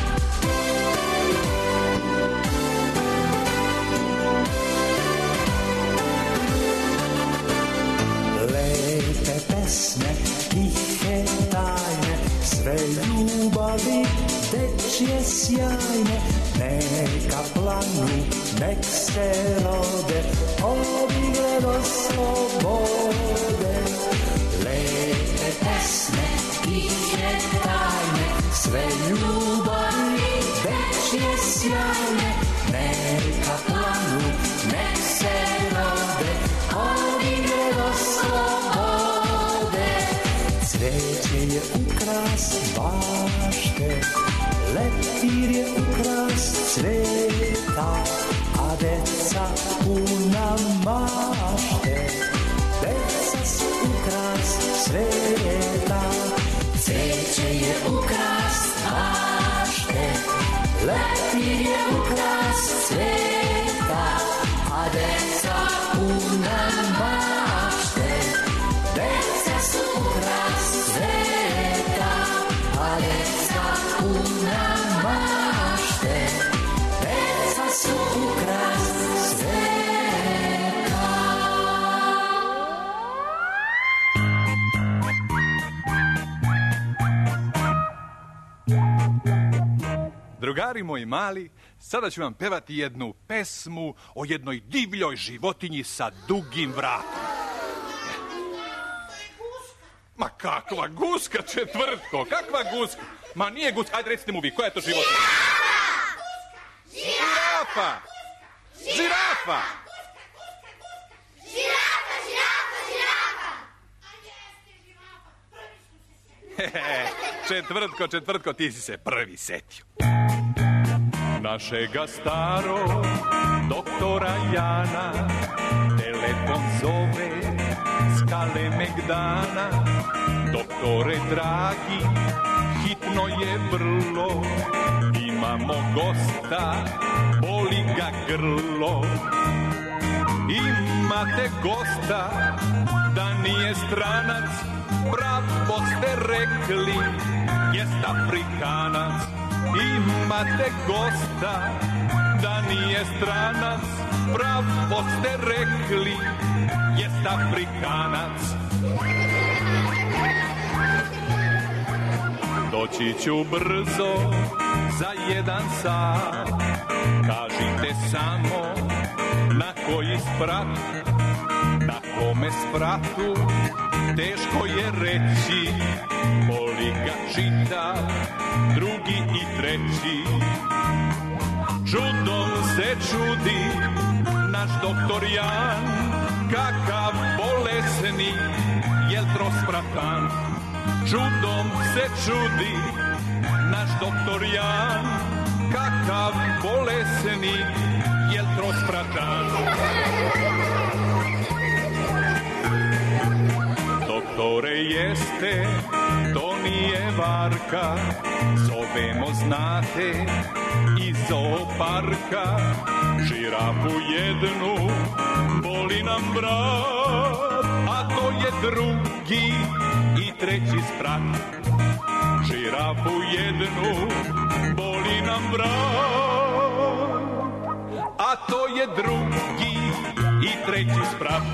Lepe pesme, tihe tajne, sve ljubavi dečje sjajne, neka planu, nek se rode, od igre do slobode. Lepe pesme, tihe tajne, sve ljubavi dečje sjajne, neka planu, nek se rode, od igre do slobode. Cveće je ukras bašte, leptir je ukras cveta, a deca puna mašte, deca su ukras sveta. Cveće je ukras bašte, leptir je ukras cveta, a deca puna mašte, deca su ukras sveta, a deca puna mašte, deca su ukras sveta. Drugari moji mali, sada ću vam pevati jednu pesmu o jednoj divljoj životinji sa dugim vratom. Ma kakva guska, četvrtko, kakva guska? Ma nije guska, ajde recite mu vi, koja je to životinja? Žirafa! Žirafa! Žirafa, žirafa, žirafa! Hehe, četvrtko, četvrtko, ti si se prvi setio. Našega starog doktora Jana telefon zove s Kalemegdana. Doktore dragi, hitno je vrlo, imamo gosta, boli ga grlo. Imate gosta, da nije stranac, pravo ste rekli, jest Afrikanac. Imate gosta, da nije stranac, pravo ste rekli, jest Afrikanac. Doći ću brzo za jedan sat, kažite samo na koji sprat, na kome spratu, teško je reći, boli ga čita, drugi i treći. Čudom se čudi naš doktor Jan, kakav bolesni, jel trospratan. Čudom se čudi naš doktor Jan, kakav bolesni, jel trospratan. Doktore jeste, to nije varka, zovemo znate iz zooparka. Žirafu jednu, boli nam vrat, a to je drugi i treći sprat. Žirafu jednu, boli nam vrat, a to je drugi i treći sprat.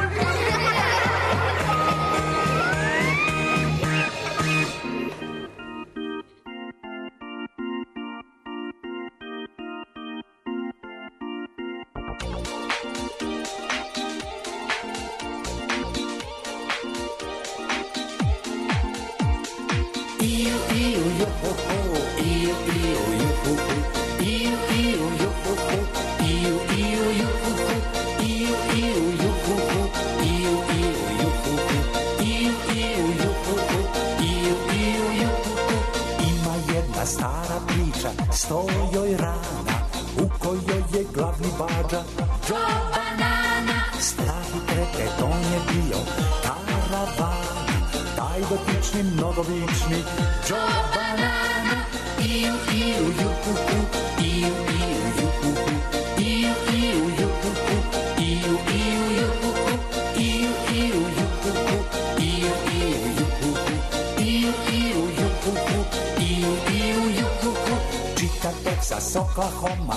Sto joj rana, u kojoj je glavni bađa Joe Banana. Strah i trepet, on je bio karavana, taj dotični mnogovični Joe Banana. Iu, iu, juhuhu, iu, iu, juhuhu, iu, iu, juhuhu, iu, iu, juhuhu, iu, iu, juhuhu, iu, iu, juhuhu, iu, iu, juhuhu, iu, iu, juhuhu. Čitav Teksas, Oklahoma,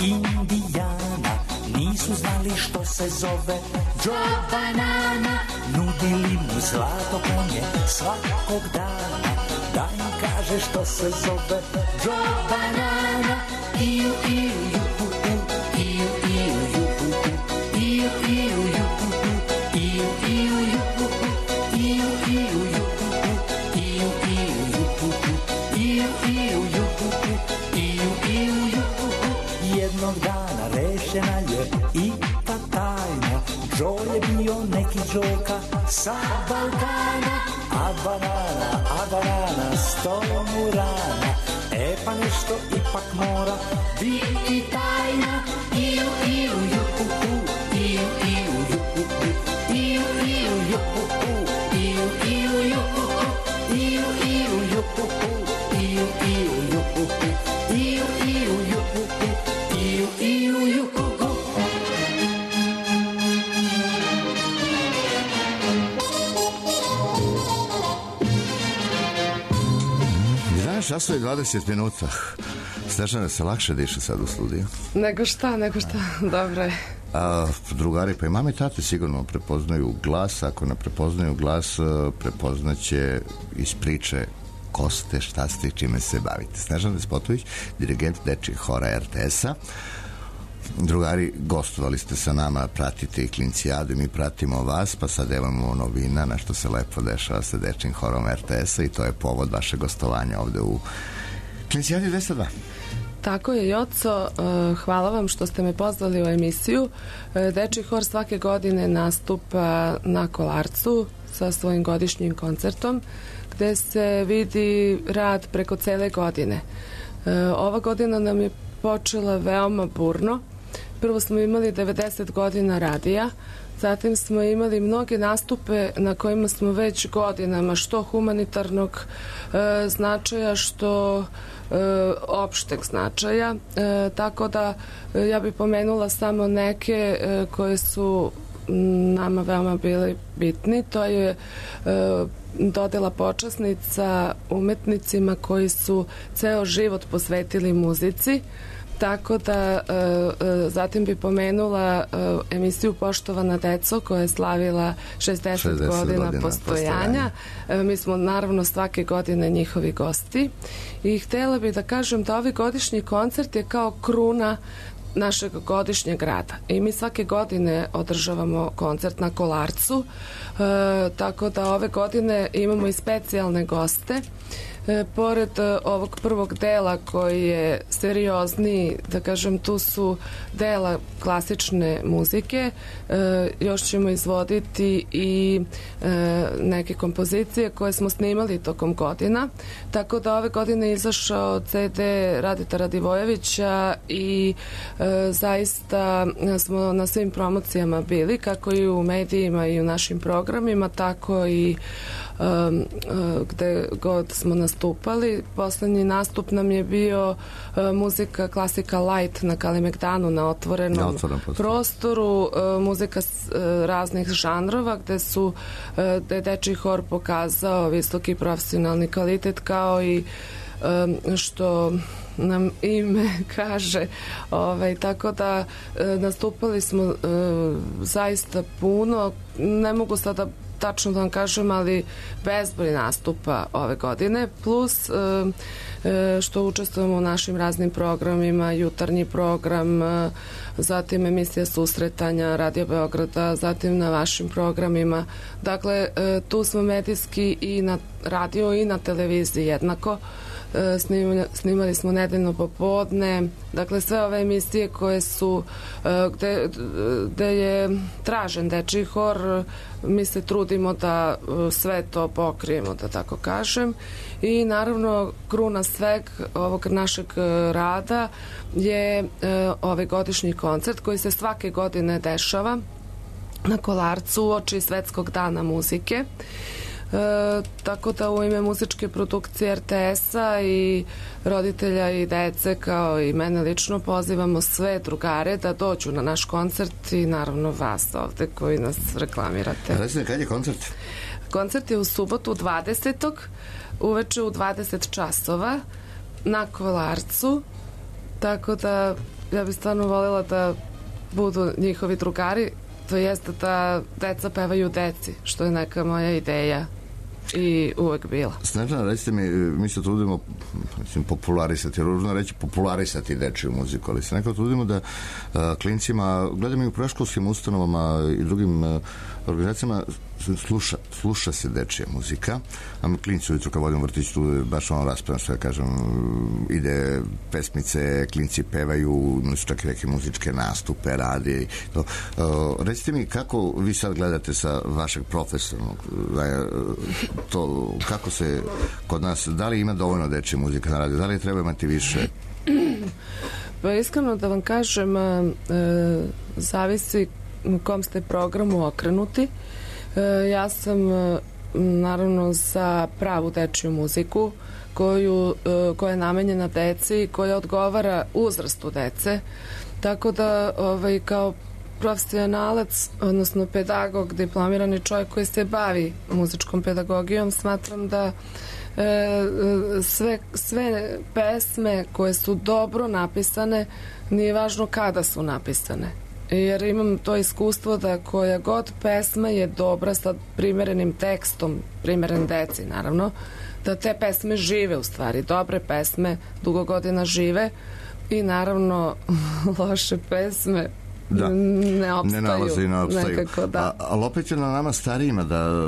Indijana nisu znali što se zove Joe Banana. Nudili mu zlato konje svakog dana, da im kaže što se zove Joe Banana. Iu, iu, juhuhu, iu, iu, juhuhu, iu, iu, juhuhu, iu, iu, juhuhu, iu, iu, juhuhu, iu, iu, juhuhu, iu, iu, juhuhu, iu, iu, juhuhu. Jednog dana rešena je i ta tajna, Joe je bio neki Đoka sa Balkana. A banana, a banana, sto mu rana, e pa nešto ipak mora biti tajna. Iu, iu, juhuhu, iu, iu, juhuhu, iu, iu, juhuhu, iu, iu, juhuhu, iu, iu, juhuhu, iu, iu, juhuhu, iu, iu, juhuhu, iu, iu, juhuhu. Časovo je dvadeset minuta. Snežana, se lakše diše sad u studiju? Nego šta, nego šta, dobro je. A, drugari, pa i mame i tate sigurno prepoznaju glas. Ako ne prepoznaju glas, prepoznaće iz priče ko ste, šta ste i čime se bavite. Snežana Despotović, dirigent dečjeg hora er te es-a. Drugari, gostovali ste sa nama, pratite i Klincijadu i mi pratimo vas, pa sad imamo novina na što se lepo dešava sa dečjim horom er te es-a i to je povod vaše gostovanja ovde u Klincijadi dvesta dva. Tako je, Joco, hvala vam što ste me pozvali u emisiju. Dečji hor svake godine nastupa na Kolarcu sa svojim godišnjim koncertom, gde se vidi rad preko cele godine. Ova godina nam je počela veoma burno. Prvo smo imali devedeset godina radija, zatim smo imali mnoge nastupe na kojima smo već godinama, što humanitarnog e, značaja, što e, opšteg značaja, e, tako da e, ja bih pomenula samo neke e, koje su nama veoma bili bitni. To je e, dodela počasnica umetnicima koji su ceo život posvetili muzici. Tako da zatim bi pomenula emisiju Poštovana deco koja je slavila šezdeset godina postojanja. Mi smo naravno svake godine njihovi gosti i htjela bih da kažem da ovaj godišnji koncert je kao kruna našeg godišnjeg rada i mi svake godine održavamo koncert na Kolarcu, e, tako da ove godine imamo i specijalne goste. E, pored e, ovog prvog dela koji je seriozniji, da kažem, tu su dela klasične muzike, e, još ćemo izvoditi i e, neke kompozicije koje smo snimali tokom godina, tako da ove godine je izašao ce de Radeta Radivojevića i e, zaista smo na svim promocijama bili, kako i u medijima i u našim programima, tako i Um, gde god smo nastupali. Poslednji nastup nam je bio uh, muzika klasika light na Kalemegdanu na otvorenom na otvoren prostoru, uh, muzika uh, raznih žanrova gde su uh, gde je dečiji hor pokazao visoki profesionalni kvalitet kao i um, što nam ime kaže, ovaj, tako da e, nastupali smo e, zaista puno, ne mogu sada tačno da vam kažem, ali bezbroj nastupa ove godine, plus e, e, što učestvujemo u našim raznim programima, jutarnji program, e, zatim emisija susretanja Radio Beograda, zatim na vašim programima. Dakle, e, tu smo medijski i na radio i na televiziji jednako. Snimali, snimali smo nedeljno popodne, dakle sve ove emisije koje su gde, gde je tražen dečiji hor, mi se trudimo da sve to pokrijemo, da tako kažem, i naravno kruna sveg ovog našeg rada je ovaj godišnji koncert koji se svake godine dešava na Kolarcu uoči Svetskog dana muzike. E, tako da u ime muzičke produkcije er te es-a i roditelja i dece kao i mene lično pozivamo sve drugare da dođu na naš koncert i naravno vas ovde koji nas reklamirate. Recite, kad je koncert? Koncert je u subotu dvadesetog uveče u dvadeset časova na Kolarcu, tako da ja bih stvarno voljela da budu njihovi drugari, to jeste da deca pevaju deci, što je neka moja ideja i uvek bila. Snežana, recite mi, mi se trudimo mislim, popularisati, ružno reći popularisati dečiju muziku, ali se nekako trudimo da a, klincima, gledam i u preškolskim ustanovama i drugim a, organizacijama, sluša, sluša se dečija muzika, a mi klinci ujutru kad vodim vrtić tu baš ono raspravno što ja kažem, ide pesmice, klinci pevaju, su čak i neke muzičke nastupe radi. To. Uh, recite mi kako vi sad gledate sa vašeg profesionalnog to, kako se kod nas, da li ima dovoljno dečje muzika na radiju, da li treba imati više? Pa iskreno da vam kažem, e, zavisi u kom ste programu okrenuti. E, ja sam e, naravno za pravu dečju muziku koju, e, koja je namenjena deci i koja odgovara uzrastu dece, tako da ovaj, kao profesionalac, odnosno pedagog, diplomirani čovjek koji se bavi muzičkom pedagogijom, smatram da e, sve, sve pesme koje su dobro napisane, nije važno kada su napisane. Jer imam to iskustvo da koja god pesma je dobra sa primerenim tekstom, primeren deci naravno, da te pesme žive u stvari. Dobre pesme dugo godina žive i naravno loše pesme da. ne opstaju. Ne nalaze i ne opstaju. Nekako, da. A, ali opet je na nama starijima da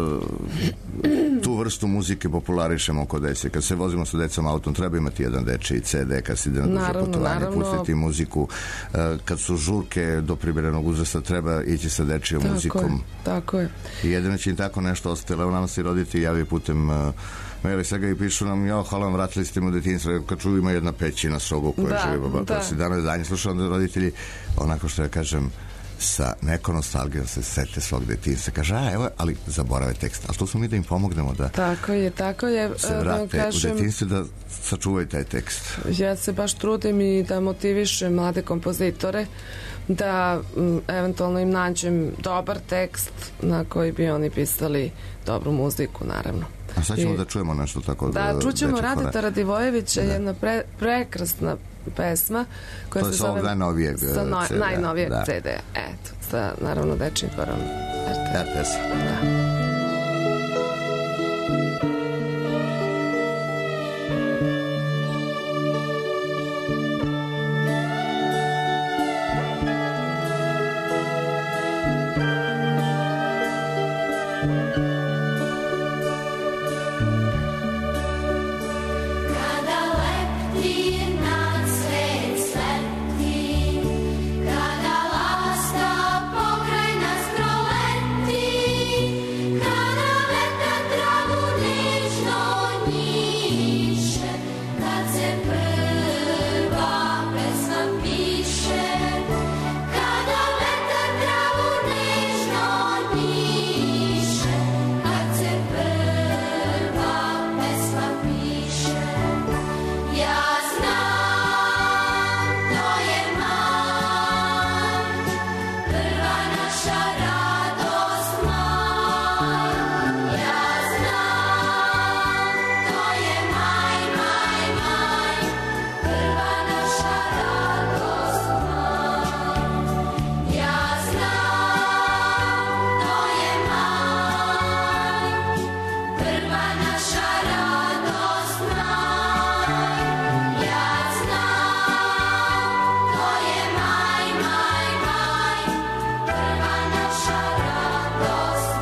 tu vrstu muzike popularišemo kod dece. Kad se vozimo sa decom autom, treba imati jedan dečiji ce de, kad se ide na duže putovanje, naravno. Pustiti muziku. Kad su žurke do priberenog uzrasta, treba ići sa dečijom tako muzikom. Je, tako je. I jedino će im tako nešto ostalo. Evo nama se roditelji javi putem maili svega i pišu nam, jo, hvala vam, vratili ste mu u detinjstvo, kad čuju ima jedna pećina sogu koja da, živi, baba, da. pa si danas danje slušao, onda roditelji, onako što ja kažem, sa nekom nostalgijom se sete svog detinjstva. Kaže, a evo, ali zaborave tekst. Ali to smo mi da im pomognemo da tako je, tako je, se vrate da kažem, u detinjstvo da sačuvaju taj tekst. Ja se baš trudim i da motivišem mlade kompozitore da m, eventualno im nađem dobar tekst na koji bi oni pisali dobru muziku, naravno. A sad ćemo I, da čujemo nešto tako od da, čućemo Dečijeg hora. Radeta Radivojevića, Da. jedna pre, prekrasna pesma koja To je se sa ovog zove najnovijeg sa no, C D-a, najnovijeg da. C D-a. Eto, sa naravno Dečijim horom R T S. R T S. Da. Kada leptir na svet sleti, kada lasta pokraj nas proleti, kada vetar travu nežno njiše, kad se prva pesma piše, kada vetar travu nežno njiše, kad se prva pesma piše. Ja znam, to je maj, prva naša radost maj. Ja znam, to je maj, maj, maj, prva naša radost maj. Ja znam, to je maj, prva naša radost maj. Ja znam, to je maj, maj, maj, prva naša radost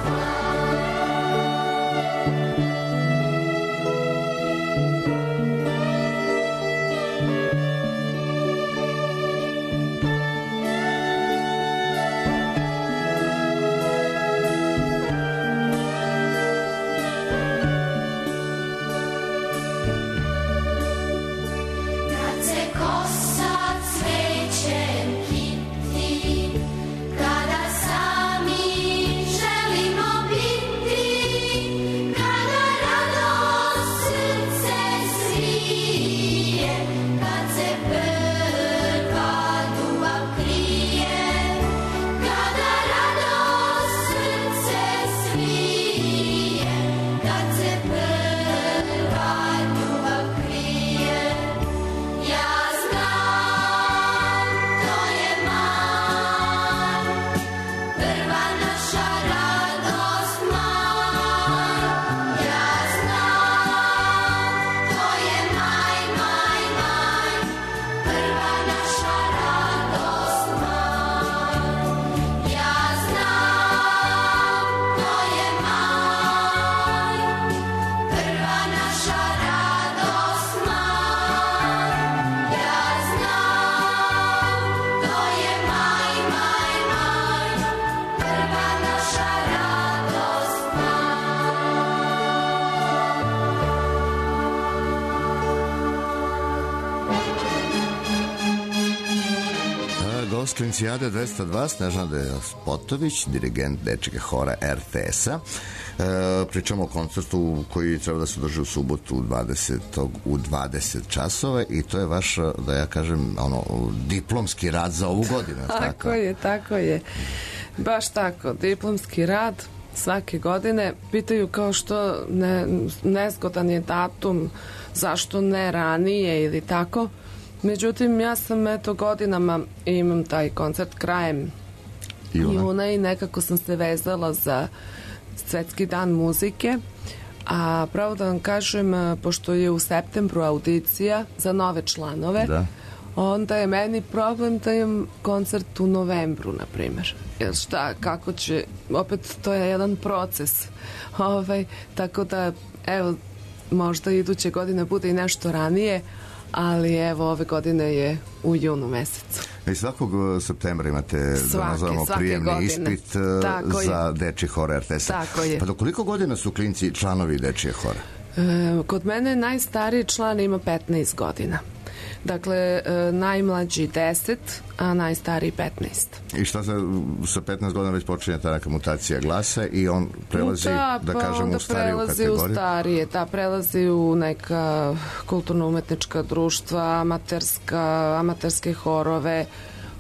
Kad se kosa cvećem kiti, kada sami želimo biti, kada radost srce svije, kad se prva ljubav krije, kada radost srce svije, kad se prva ljubav krije. Ja znam, to je maj, prva naša radost maj. Ja znam, to je maj, maj, maj, prva naša radost maj. Ja znam, to je maj, prva naša radost maj. Ja znam, to je maj, maj, maj, prva naša radost A, Gost Klincijade dvesta dva, Snežana Spotović, dirigent Dečijeg hora R T S-a. E, pričamo o koncertu koji treba da se održi u subotu dvadesetog u dvadeset časova i to je vaš, da ja kažem, ono, diplomski rad za ovu godinu. Tako, tako je, tako je. Baš tako, diplomski rad svake godine. Pitaju kao što ne, nezgodan je datum, zašto ne ranije ili tako. Međutim, ja sam eto godinama imam taj koncert krajem Juna. juna i nekako sam se vezala za Svetski dan muzike. A pravo da vam kažem, pošto je u septembru audicija za nove članove, Da. onda je meni problem da imam koncert u novembru, na primjer. Jer šta, kako će, opet to je jedan proces. Ovaj, tako da, evo, možda iduće godine bude i nešto ranije, ali evo, ove godine je u junu mesecu. I svakog uh, septembra imate, Svake, da nazovemo, svake prijemni godine. ispit uh, Tako je. za Dečiji hor R T S-a. Tako je. Pa do koliko godina su klinci članovi Dečijeg hora? E, kod mene najstariji član ima petnaest godina. Dakle, e, najmlađi deset, a najstariji petnaest. I šta se sa petnaest godina već počinje ta neka mutacija glasa i on prelazi, da, da pa kažemo, onda u stariju prelazi kategoriju? u starije, da, prelazi u neka kulturno-umetnička društva, amaterska, amaterske horove,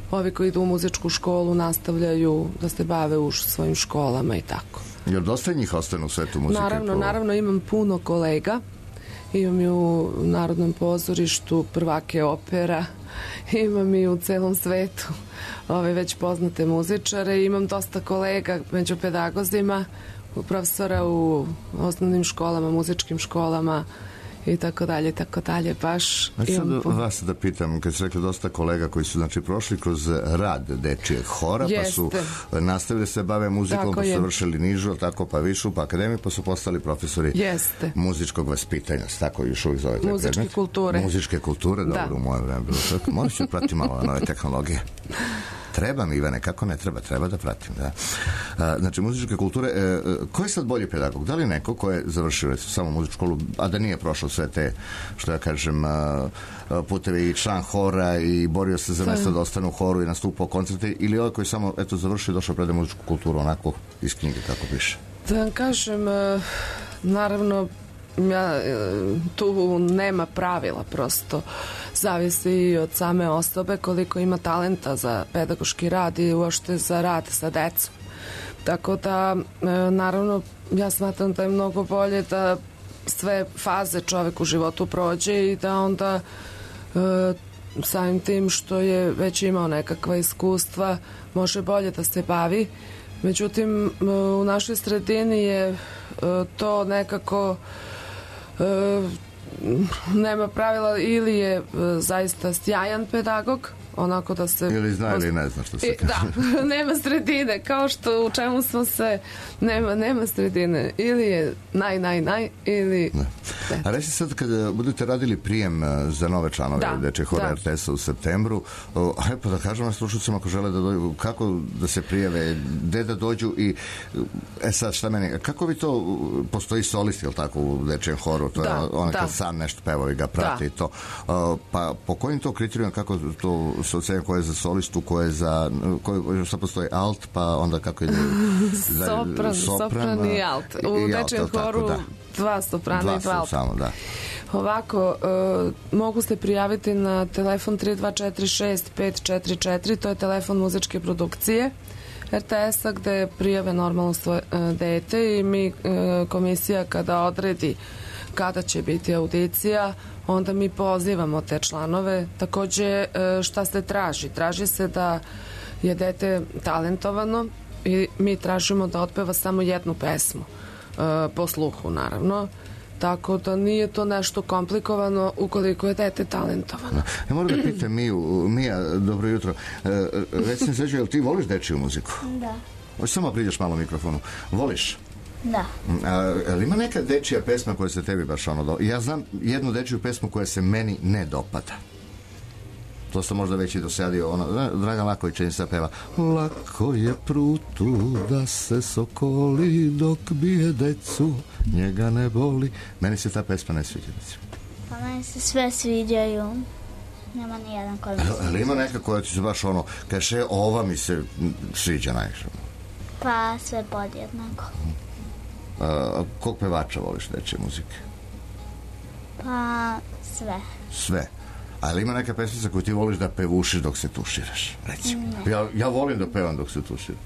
ovi koji idu u muzičku školu nastavljaju da se bave u svojim školama i tako. Jer dosta njih ostane u svetu muzike? Naravno, naravno imam puno kolega. Imam i u Narodnom pozorištu prvake opera, imam i u celom svetu ove već poznate muzičare, imam dosta kolega među pedagozima, profesora u osnovnim školama, muzičkim školama i tako dalje, tako dalje, baš Znači sad imam... vas da pitam, kad ste rekli dosta kolega koji su znači prošli kroz rad dečijeg hora, Jeste. pa su nastavili se bave muzikom, Tako pa su je. završili nižu, tako pa višu, pa akademiju, pa su postali profesori Jeste. muzičkog vaspitanja, tako još uvijek zove taj Muzičke predmet. kulture. Muzičke kulture, dobro, Da. u moje vreme bilo tako. Morat ću pratiti malo nove tehnologije. Treba mi, Ivane, kako ne treba? Treba da pratim, da. A, znači, muzičke kulture, e, ko je sad bolji pedagog? Da li neko ko je završio recimo, samo muzičku školu, a da nije prošao sve te, što ja kažem, a, a, putevi i član hora i borio se za mesto da ostane u horu i nastupao koncerte, ili ovaj koji samo, eto, završio i došao prede muzičku kulturu, onako, iz knjige, kako piše? Da vam kažem, e, naravno, ja, e, tu nema pravila, prosto zavisi i od same osobe koliko ima talenta za pedagoški rad i uopšte za rad sa decom. Tako da, e, naravno, ja smatram da je mnogo bolje da sve faze čovek u životu prođe i da onda e, samim tim što je već imao nekakva iskustva može bolje da se bavi. Međutim, e, u našoj sredini je e, to nekako e, nema pravila, ili je e, zaista sjajan pedagog, onako da se... Ili zna ili ne zna što se I, kaže. Da, nema sredine, kao što u čemu smo se, nema, nema sredine, ili je naj, naj, naj, ili... Ne. A reći sad, kada budete radili prijem uh, za nove članove Da, dečje hora da. R T S-a u septembru, uh, aj pa da kažem na slušalcima ako žele da dođu, kako da se prijave, gde da dođu i uh, e sad šta meni, kako vi to, uh, postoji solist, jel tako, u dečjem horu, to Da, je on da. kad sam nešto peva i ga prati Da. i to. Uh, pa po kojim to kriterijima, kako to se ocenjuje, ko je za solistu, ko je za, ko, šta postoji alt, pa onda kako ide... Sopran, sopran i alt. U i alt, dečjem jel tako, horu da. dva soprana Dva i dva su alta. samo, da. Ovako, e, mogu se prijaviti na telefon tri dva četiri šest pet četiri četiri, to je telefon muzičke produkcije R T S-a gde prijave normalno svoje e, dete i mi, e, komisija kada odredi kada će biti audicija, onda mi pozivamo te članove. Takođe, e, šta se traži? Traži se da je dete talentovano i mi tražimo da otpeva samo jednu pesmu, e, po sluhu naravno. Tako da nije to nešto komplikovano ukoliko je dete talentovano. Ja moram da pitam Miju, Mija, dobro jutro. E, recimo, Sređo, jel ti voliš dečiju muziku? Da. Hoće samo priđeš malo mikrofonu. Voliš? Da. A, jel ima neka dečija pesma koja se tebi baš ono do... Ja znam jednu dečiju pesmu koja se meni ne dopada. To sam možda već i dosadio, ono, Dragan Laković im se peva. Lako je prutu da se sokoli dok bije decu, njega ne boli. Meni se ta pesma ne sviđa, recimo. Pa meni se sve sviđaju. Nema ni jedan koji mi se Ali ima neka koja ti se baš ono, kaže, ova mi se sviđa najviše. Pa sve podjednako. A, kog pevača voliš dečje muzike? Pa sve. Sve. Ali ima neka pesmica koju ti voliš da pevušiš dok se tuširaš, recimo. Ne. Ja, ja volim da pevam dok se tuširam.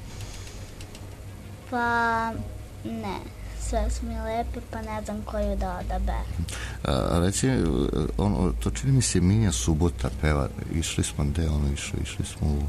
Pa ne. Sve su mi lepe, pa ne znam koju da odaberem. A, reci, ono, to čini mi se Minja Subota peva. Išli smo, gde ono išli? Išli smo u...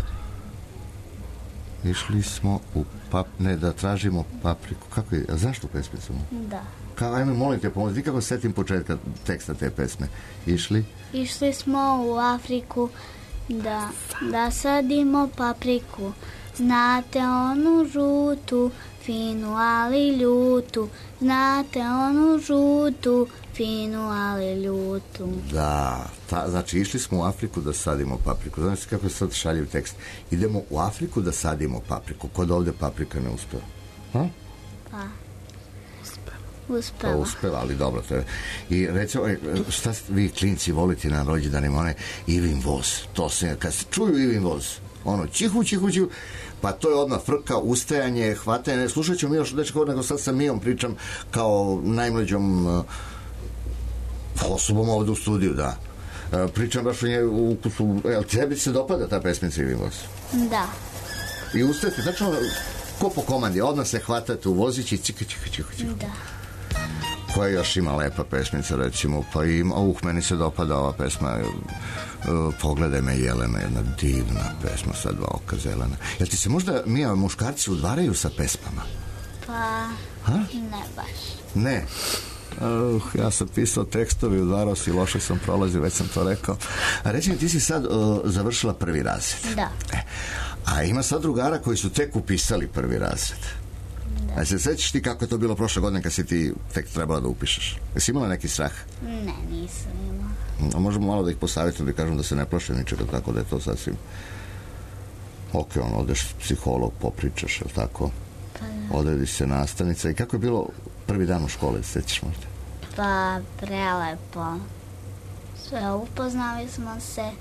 Išli smo u pap... Ne, da tražimo papriku. Kako je? A zašto pesmicu? Da. Kao, ajme, molim te, pomoći. Vi kako setim početka teksta te pesme? Išli? Išli smo u Afriku da, da sadimo papriku. Znate onu žutu, finu ali ljutu. Znate onu žutu, finu ali ljutu. Da, ta, znači išli smo u Afriku da sadimo papriku. Znači kako je sad šaljiv tekst. Idemo u Afriku da sadimo papriku. Kod ovde paprika ne uspeva. Ha? Pa. Pa Uspela. uspeva, ali dobro to je. I recimo, šta vi klinci volite na rođendanima, onaj Ivin voz. To se, kad se čuju Ivin voz, ono, čihu, čihu, čihu, pa to je odmah frka, ustajanje, hvatanje. Ne slušat ćemo mi još dečko, nego sad sa Mijom pričam kao najmlađom uh, osobom ovde u studiju, da. Pričam baš o njej u ukusu. Jel tebi se dopada ta pesmica ili vas? Da. I ustajete, znači ko po komandi, odmah se hvatate u vozići i cika, cika, cika, cika. Da. Koja još ima lepa pesmica, recimo, pa ima, uh, meni se dopada ova pesma, uh, Pogledaj me Jelena, jedna divna pesma sa dva oka zelena. Jel ti se možda, Mija, muškarci udvaraju sa pesmama? Pa, ha? Ne baš. Ne. Uh, ja sam pisao tekstovi, udvarao si, loše sam prolazio, već sam to rekao. A reći mi, ti si sad uh, završila prvi razred. Da. E, a ima sad drugara koji su tek upisali prvi razred. Da. A se sećaš ti kako je to bilo prošle godine kad si ti tek trebala da upišeš? Jesi imala neki strah? Ne, nisam imala. A možemo malo da ih posavjetujem da kažem da se ne plaše ničega, tako da je to sasvim ok, on, odeš psiholog, popričaš, je li tako? Pa da. Odredi se nastavnica. I kako je bilo prvi dan u škole, sećaš možda? Pa, prelepo. Sve upoznali smo se.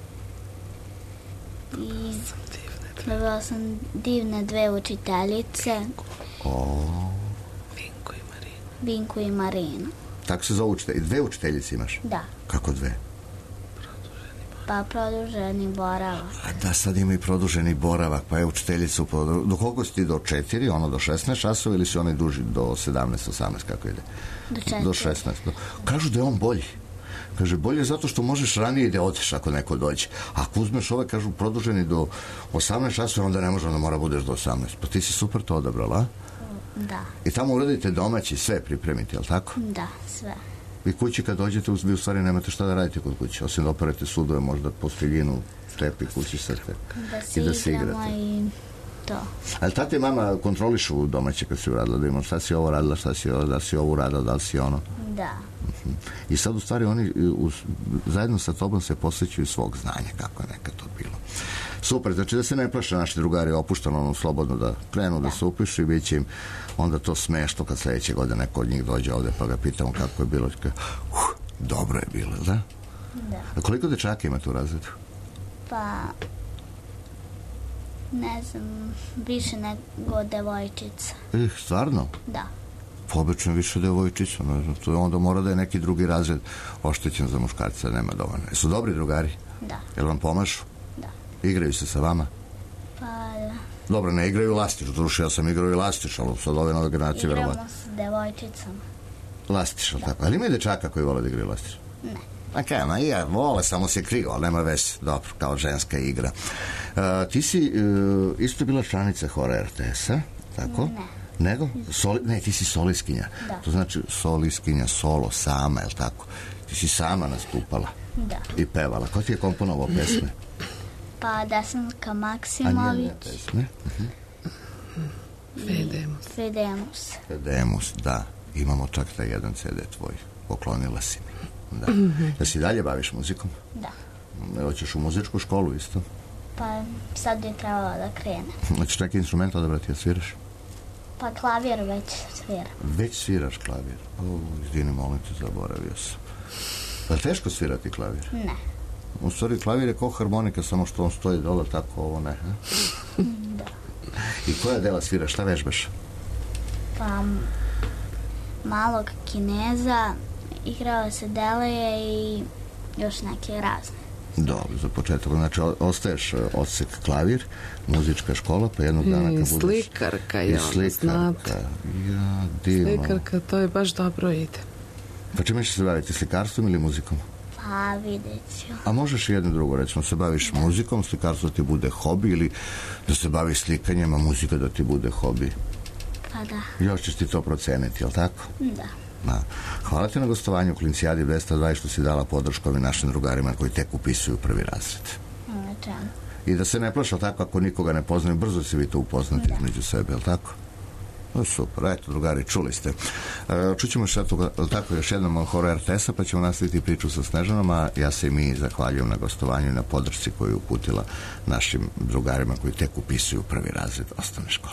I dobila sam divne dve učiteljice. O. Vinku i Marinu. Vinku i Marinu. Tako se zove učitelj. I dve učiteljice imaš? Da. Kako dve? Pa produženi boravak. A da, sad ima i produženi boravak, pa je učiteljica u podru... Do koliko si ti? Do četiri, ono do šesnaest časova ili si onaj duži do sedamnaest, osamnaest, kako ide? Do četiri. Do šesnaest. Kažu da je on bolji. Kaže, bolje zato što možeš ranije da odeš ako neko dođe. Ako uzmeš ove, kažu, produženi do osamnaest časova, onda ne može, onda mora budeš do osamnaest. Pa ti si super to odabrala, a? Da. I tamo uradite domaći, sve pripremite, jel tako? Da, sve. Vi kući kad dođete, vi u stvari nemate šta da radite kod kuće, osim da operete sudove, možda posteljinu, tepi, kući srte. Da se I da se igramo igrate. i to. Ali tate i mama kontrolišu domaće kad si uradila, da imamo šta si ovo radila, šta si ovo, da si ovo uradila, da li si ono. Da. I sad u stvari oni uz, zajedno sa tobom se posvećuju svog znanja, kako je nekad to bilo. Super, znači da se ne plaše naši drugari opušteno, ono, slobodno da krenu, da, da se upišu i bit će im onda to smešno kad sledeće godine neko od njih dođe ovde pa ga pitamo kako je bilo. Kaj, uh, dobro je bilo, da? Da. A koliko dečaka ima tu razredu? Pa, ne znam, više nego devojčica. Eh, stvarno? Da. Obično više devojčica, ne znam, to je onda mora da je neki drugi razred oštećen za muškarca, nema dovoljno. Jesu dobri drugari? Da. Jel vam pomažu? Da. Igraju se sa vama? Pa, da. Dobro, ne igraju lastiš, doduše ja sam igrao i lastiš, ali sad ove nove generacije igramo verovatno. s devojčicama. Lastiš, ali tako? Ali ima i dečaka koji vole da igraju lastiš? Ne. Ma kaj, ma ja, vole, samo se kriju, ali nema veze, dobro, kao ženska igra. Uh, ti si uh, isto bila članica hora er te es-a, tako? Ne. Nego? Soli, ne, ti si soliskinja. Da. To znači soliskinja, solo, sama, je li tako? Ti si sama nastupala. Da. I pevala. Ko ti je komponovao pesme? Pa Desanka A Maksimović. njene pesme? Uh-huh. Fedemus. Fedemus. Fedemus, da. Imamo čak taj jedan ce de tvoj. Poklonila si mi. Da. Da si dalje baviš muzikom? Da. Hoćeš u muzičku školu isto? Pa sad bi trebalo da krene. Hoćeš neki instrument odabrati da sviraš? Pa klavir već svira. Već sviraš klavir? O, izvini, molim te, zaboravio sam. Je li teško svirati klavir? Ne. U stvari, klavir je kao harmonika, samo što on stoji dole, tako ovo ne. Ha? Da. I koja dela sviraš? Šta vežbaš? Pa malog Kineza, igrao se Deleje i još neke razne. Dobro, za početak. Znači, ostaješ odsek klavir, muzička škola, pa jednog dana kad budeš... I slikarka, I ja, slikarka. znate. Ja, divno. Slikarka, to je baš dobro ide. Pa čime ćeš se baviti, slikarstvom ili muzikom? Pa vidjet ću. A možeš i jedno drugo, recimo, se baviš da. muzikom, slikarstvo da ti bude hobi ili da se baviš slikanjem, a muzika da ti bude hobi? Pa da. Još ćeš ti to proceniti, jel tako? Da. Da. Hvala ti na gostovanju u Klincijadi dvesta dvadeset što si dala podršku ovim našim drugarima koji tek upisuju prvi razred. Nečem. I da se ne plaša tako ako nikoga ne poznaju, brzo se vi to upoznati da. između sebe, jel tako? No, super, eto, drugari, čuli ste. E, čućemo još, eto, tako, još jednom horo er te es-a, pa ćemo nastaviti priču sa Snežanom, a ja se i mi zahvaljujem na gostovanju i na podršci koju je uputila našim drugarima koji tek upisuju prvi razred osnovne škole.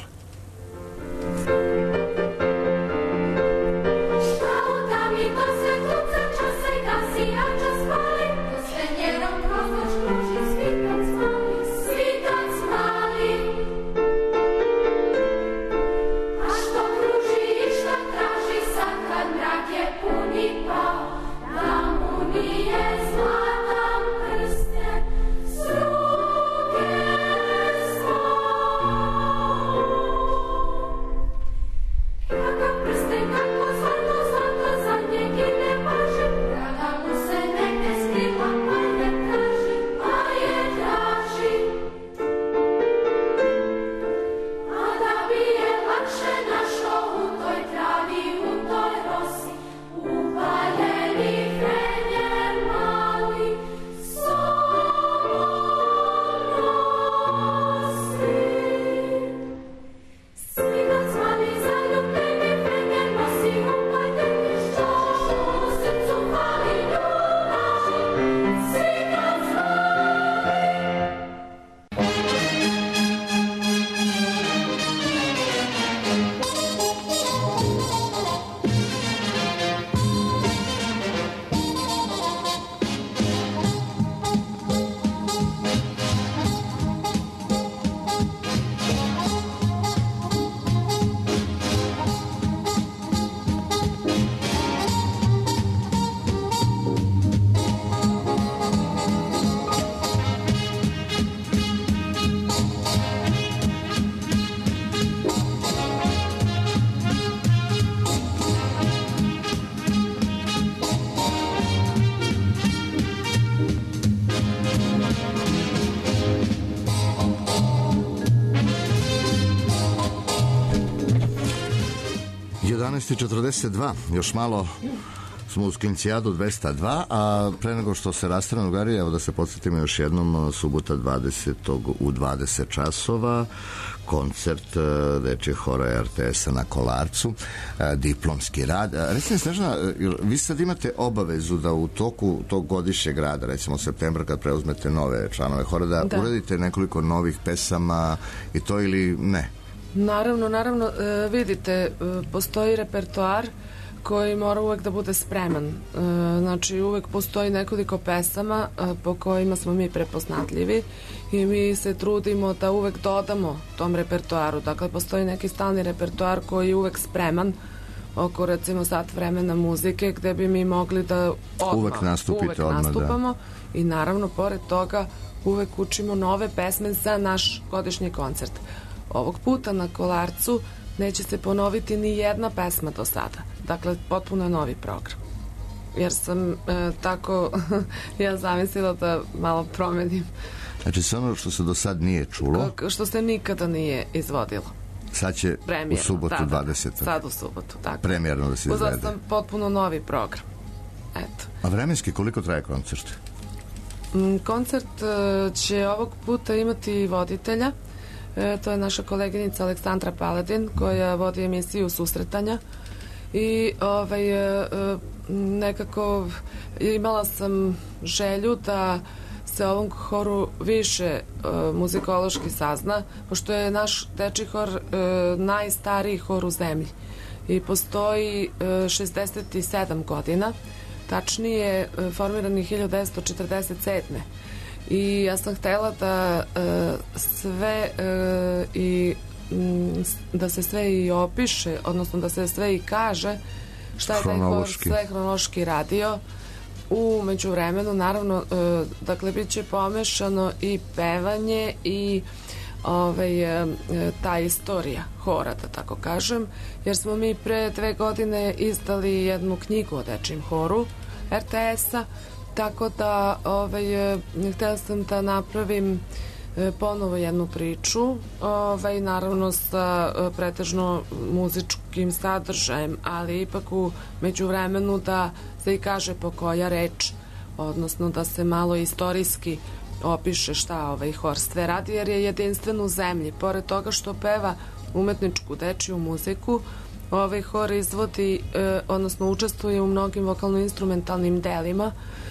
Nije zlatan jedanaest i četrdeset dva, još malo smo uz Klincijadu dvesta dva, a pre nego što se rastane drugari, evo da se podsjetimo još jednom, subota dvadesetog u dvadeset časova, koncert dečjeg hora R T S-a na Kolarcu, diplomski rad. Recimo, Snežana, vi sad imate obavezu da u toku tog godišnjeg rada, recimo septembra kad preuzmete nove članove hora, da, da. uradite nekoliko novih pesama i to ili ne? Naravno, naravno, vidite, postoji repertoar koji mora uvek da bude spreman. Znači, uvek postoji nekoliko pesama po kojima smo mi prepoznatljivi i mi se trudimo da uvek dodamo tom repertoaru. Dakle, postoji neki stalni repertoar koji je uvek spreman oko, recimo, sat vremena muzike gde bi mi mogli da odmah, uvek nastupite, uvek odmah, nastupamo da. I naravno, pored toga, uvek učimo nove pesme za naš godišnji koncert. Ovog puta na Kolarcu neće se ponoviti ni jedna pesma do sada. Dakle, potpuno je novi program. Jer sam e, tako ja zamislila da malo promenim. Znači, sve ono što se do sad nije čulo, K što se nikada nije izvodilo. Sad će Premijerno, u subotu da, dvadesetog Sad u subotu, tako. Premijerno da se izvede. Uzela sam potpuno novi program. Eto. A vremenski koliko traje koncert? Mm, koncert e, će ovog puta imati voditelja. E, to je naša koleginica Aleksandra Paladin koja vodi emisiju Susretanja i ovaj, e, nekako imala sam želju da se ovom horu više e, muzikološki sazna, pošto je naš dečji hor e, najstariji hor u zemlji i postoji e, šezdeset sedam godina, tačnije e, formiran je hiljadu devetsto četrdeset sedme. I ja sam htela da e, sve e, i m, da se sve i opiše, odnosno da se sve i kaže šta je taj hor sve hronološki radio. U međuvremenu, naravno, e, dakle, bit će pomešano i pevanje i ovaj, e, ta istorija hora, da tako kažem, jer smo mi pre dve godine izdali jednu knjigu o dečjem horu R T S-a, tako da ovaj, htela sam da napravim e, ponovo jednu priču, ovaj, naravno sa e, pretežno muzičkim sadržajem, ali ipak u međuvremenu da se i kaže po koja reč, odnosno da se malo istorijski opiše šta ovaj hor sve radi, jer je jedinstven u zemlji. Pored toga što peva umetničku dečiju muziku, ovaj hor izvodi, e, odnosno učestvuje u mnogim vokalno-instrumentalnim delima,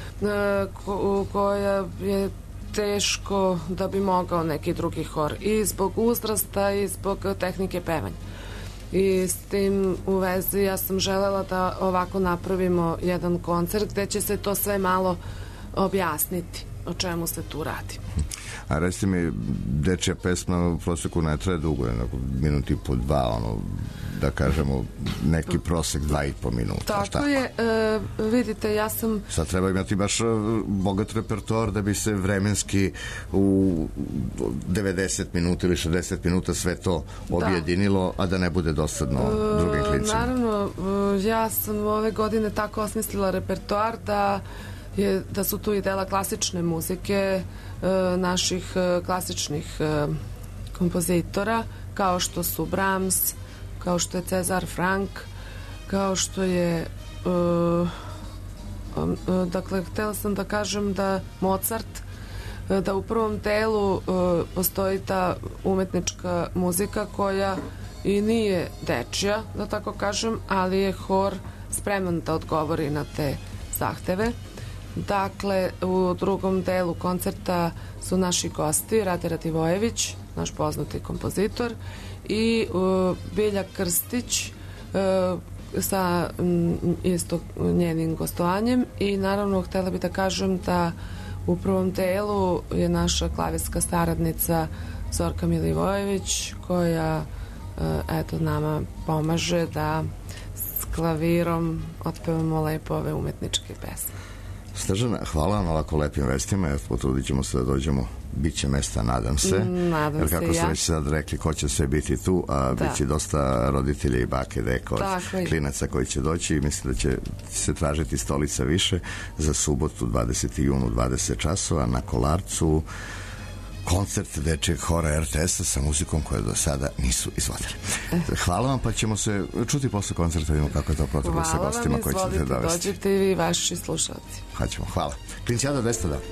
Ko, koja je teško da bi mogao neki drugi hor i zbog uzrasta i zbog tehnike pevanja. I s tim u vezi ja sam želela da ovako napravimo jedan koncert gde će se to sve malo objasniti o čemu se tu radi. A recite mi, dečja pesma u proseku ne traje dugo, jednako minuti i po dva, ono, da kažemo, neki prosek dva i po minuta. Tako, tako je, e, vidite, ja sam... Sad treba imati baš bogat repertoar da bi se vremenski u devedeset minuta ili šezdeset minuta sve to objedinilo, da. A da ne bude dosadno e, drugim klincima. Naravno, ja sam ove godine tako osmislila repertoar da je, da su tu i dela klasične muzike e, naših e, klasičnih e, kompozitora, kao što su Brahms, kao što je Cezar Frank, kao što je uh, um, uh, dakle, htela sam da kažem da Mozart, uh, da u prvom delu uh, postoji ta umetnička muzika koja i nije dečija, da tako kažem, ali je hor spreman da odgovori na te zahteve. Dakle, u drugom delu koncerta su naši gosti Rade Radivojević, naš poznati kompozitor, i uh, Bilja Krstić uh, sa m, isto njenim gostovanjem i naravno htela bih da kažem da u prvom delu je naša klavirska saradnica Zorka Milivojević koja uh, eto nama pomaže da s klavirom otpevamo lepo ove umetničke pesme. Snežana, hvala vam ovako lepim vestima, jer potrudit ćemo se da dođemo, bit će mesta, nadam se. Nadam jer kako se ste ja. već sad rekli ko će sve biti tu, a da. Bit će dosta roditelja i bake, deka od klinaca koji će doći i mislim da će se tražiti stolica više za subotu dvadesetog juna u dvadeset časova na Kolarcu koncert dečijeg hora er te es-a sa muzikom koje do sada nisu izvodili. Hvala vam, pa ćemo se čuti posle koncerta, vidimo kako je to proteklo sa gostima koji ćete dovesti. Hvala vam, izvolite, dođite i vi vaši slušalci. Haćemo, hvala. Klincijada dvesta dva.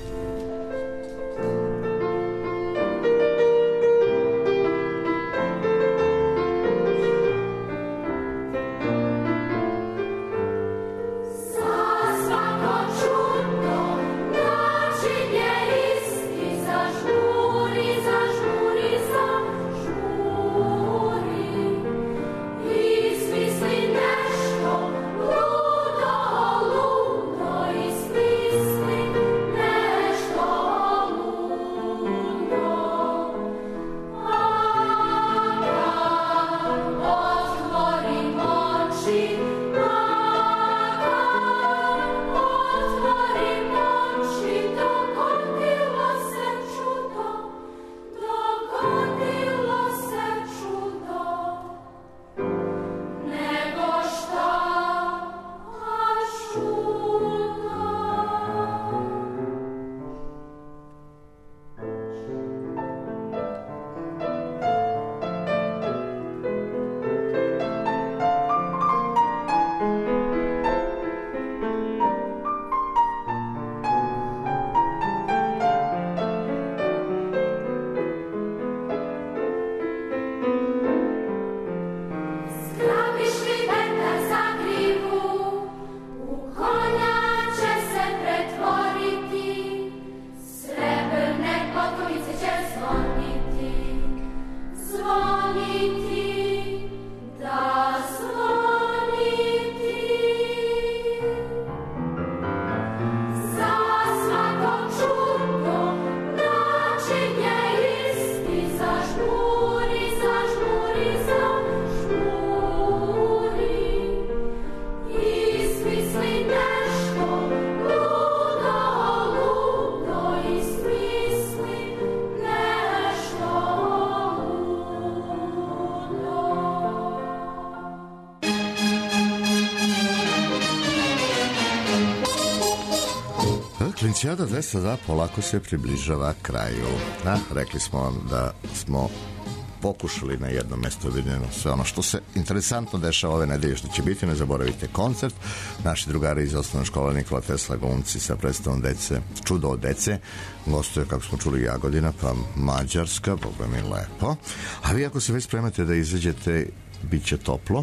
Klincijada dvesta dva polako se približava kraju. Da, rekli smo vam da smo pokušali na jednom mestu vidjeno sve ono što se interesantno dešava ove nedelje što će biti. Ne zaboravite koncert. Naši drugari iz osnovne škole Nikola Tesla glumci sa predstavom dece, Čudo od dece. Gostuje, kako smo čuli, Jagodina, pa Mađarska, Boga mi lepo. A vi ako se već spremate da izađete, bit će toplo.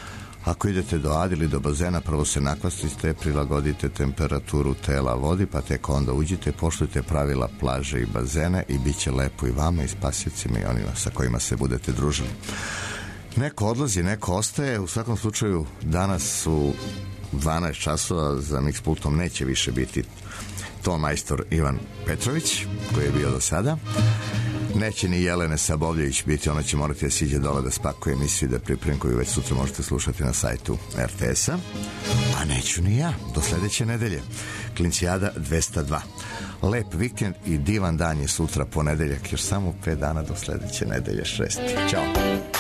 Ako idete do Adi ili do bazena, prvo se nakvastite, prilagodite temperaturu tela vodi, pa tek onda uđite, poštujte pravila plaže i bazena i bit će lepo i vama i spasiocima i onima sa kojima se budete družili. Neko odlazi, neko ostaje. U svakom slučaju, danas u dvanaest časova za mix pultom neće više biti ton majstor Ivan Petrović, koji je bio do sada. Neće ni Jelene Sabovljević biti, ona će morati da siđe dole da spakuje emisiju i da pripremi, koju već sutra možete slušati na sajtu er te es-a. A neću ni ja, do sledeće nedelje. Klincijada dvesta dva. Lep vikend i divan dan je sutra, ponedeljak, još samo pet dana do sledeće nedelje, šest. Ćao.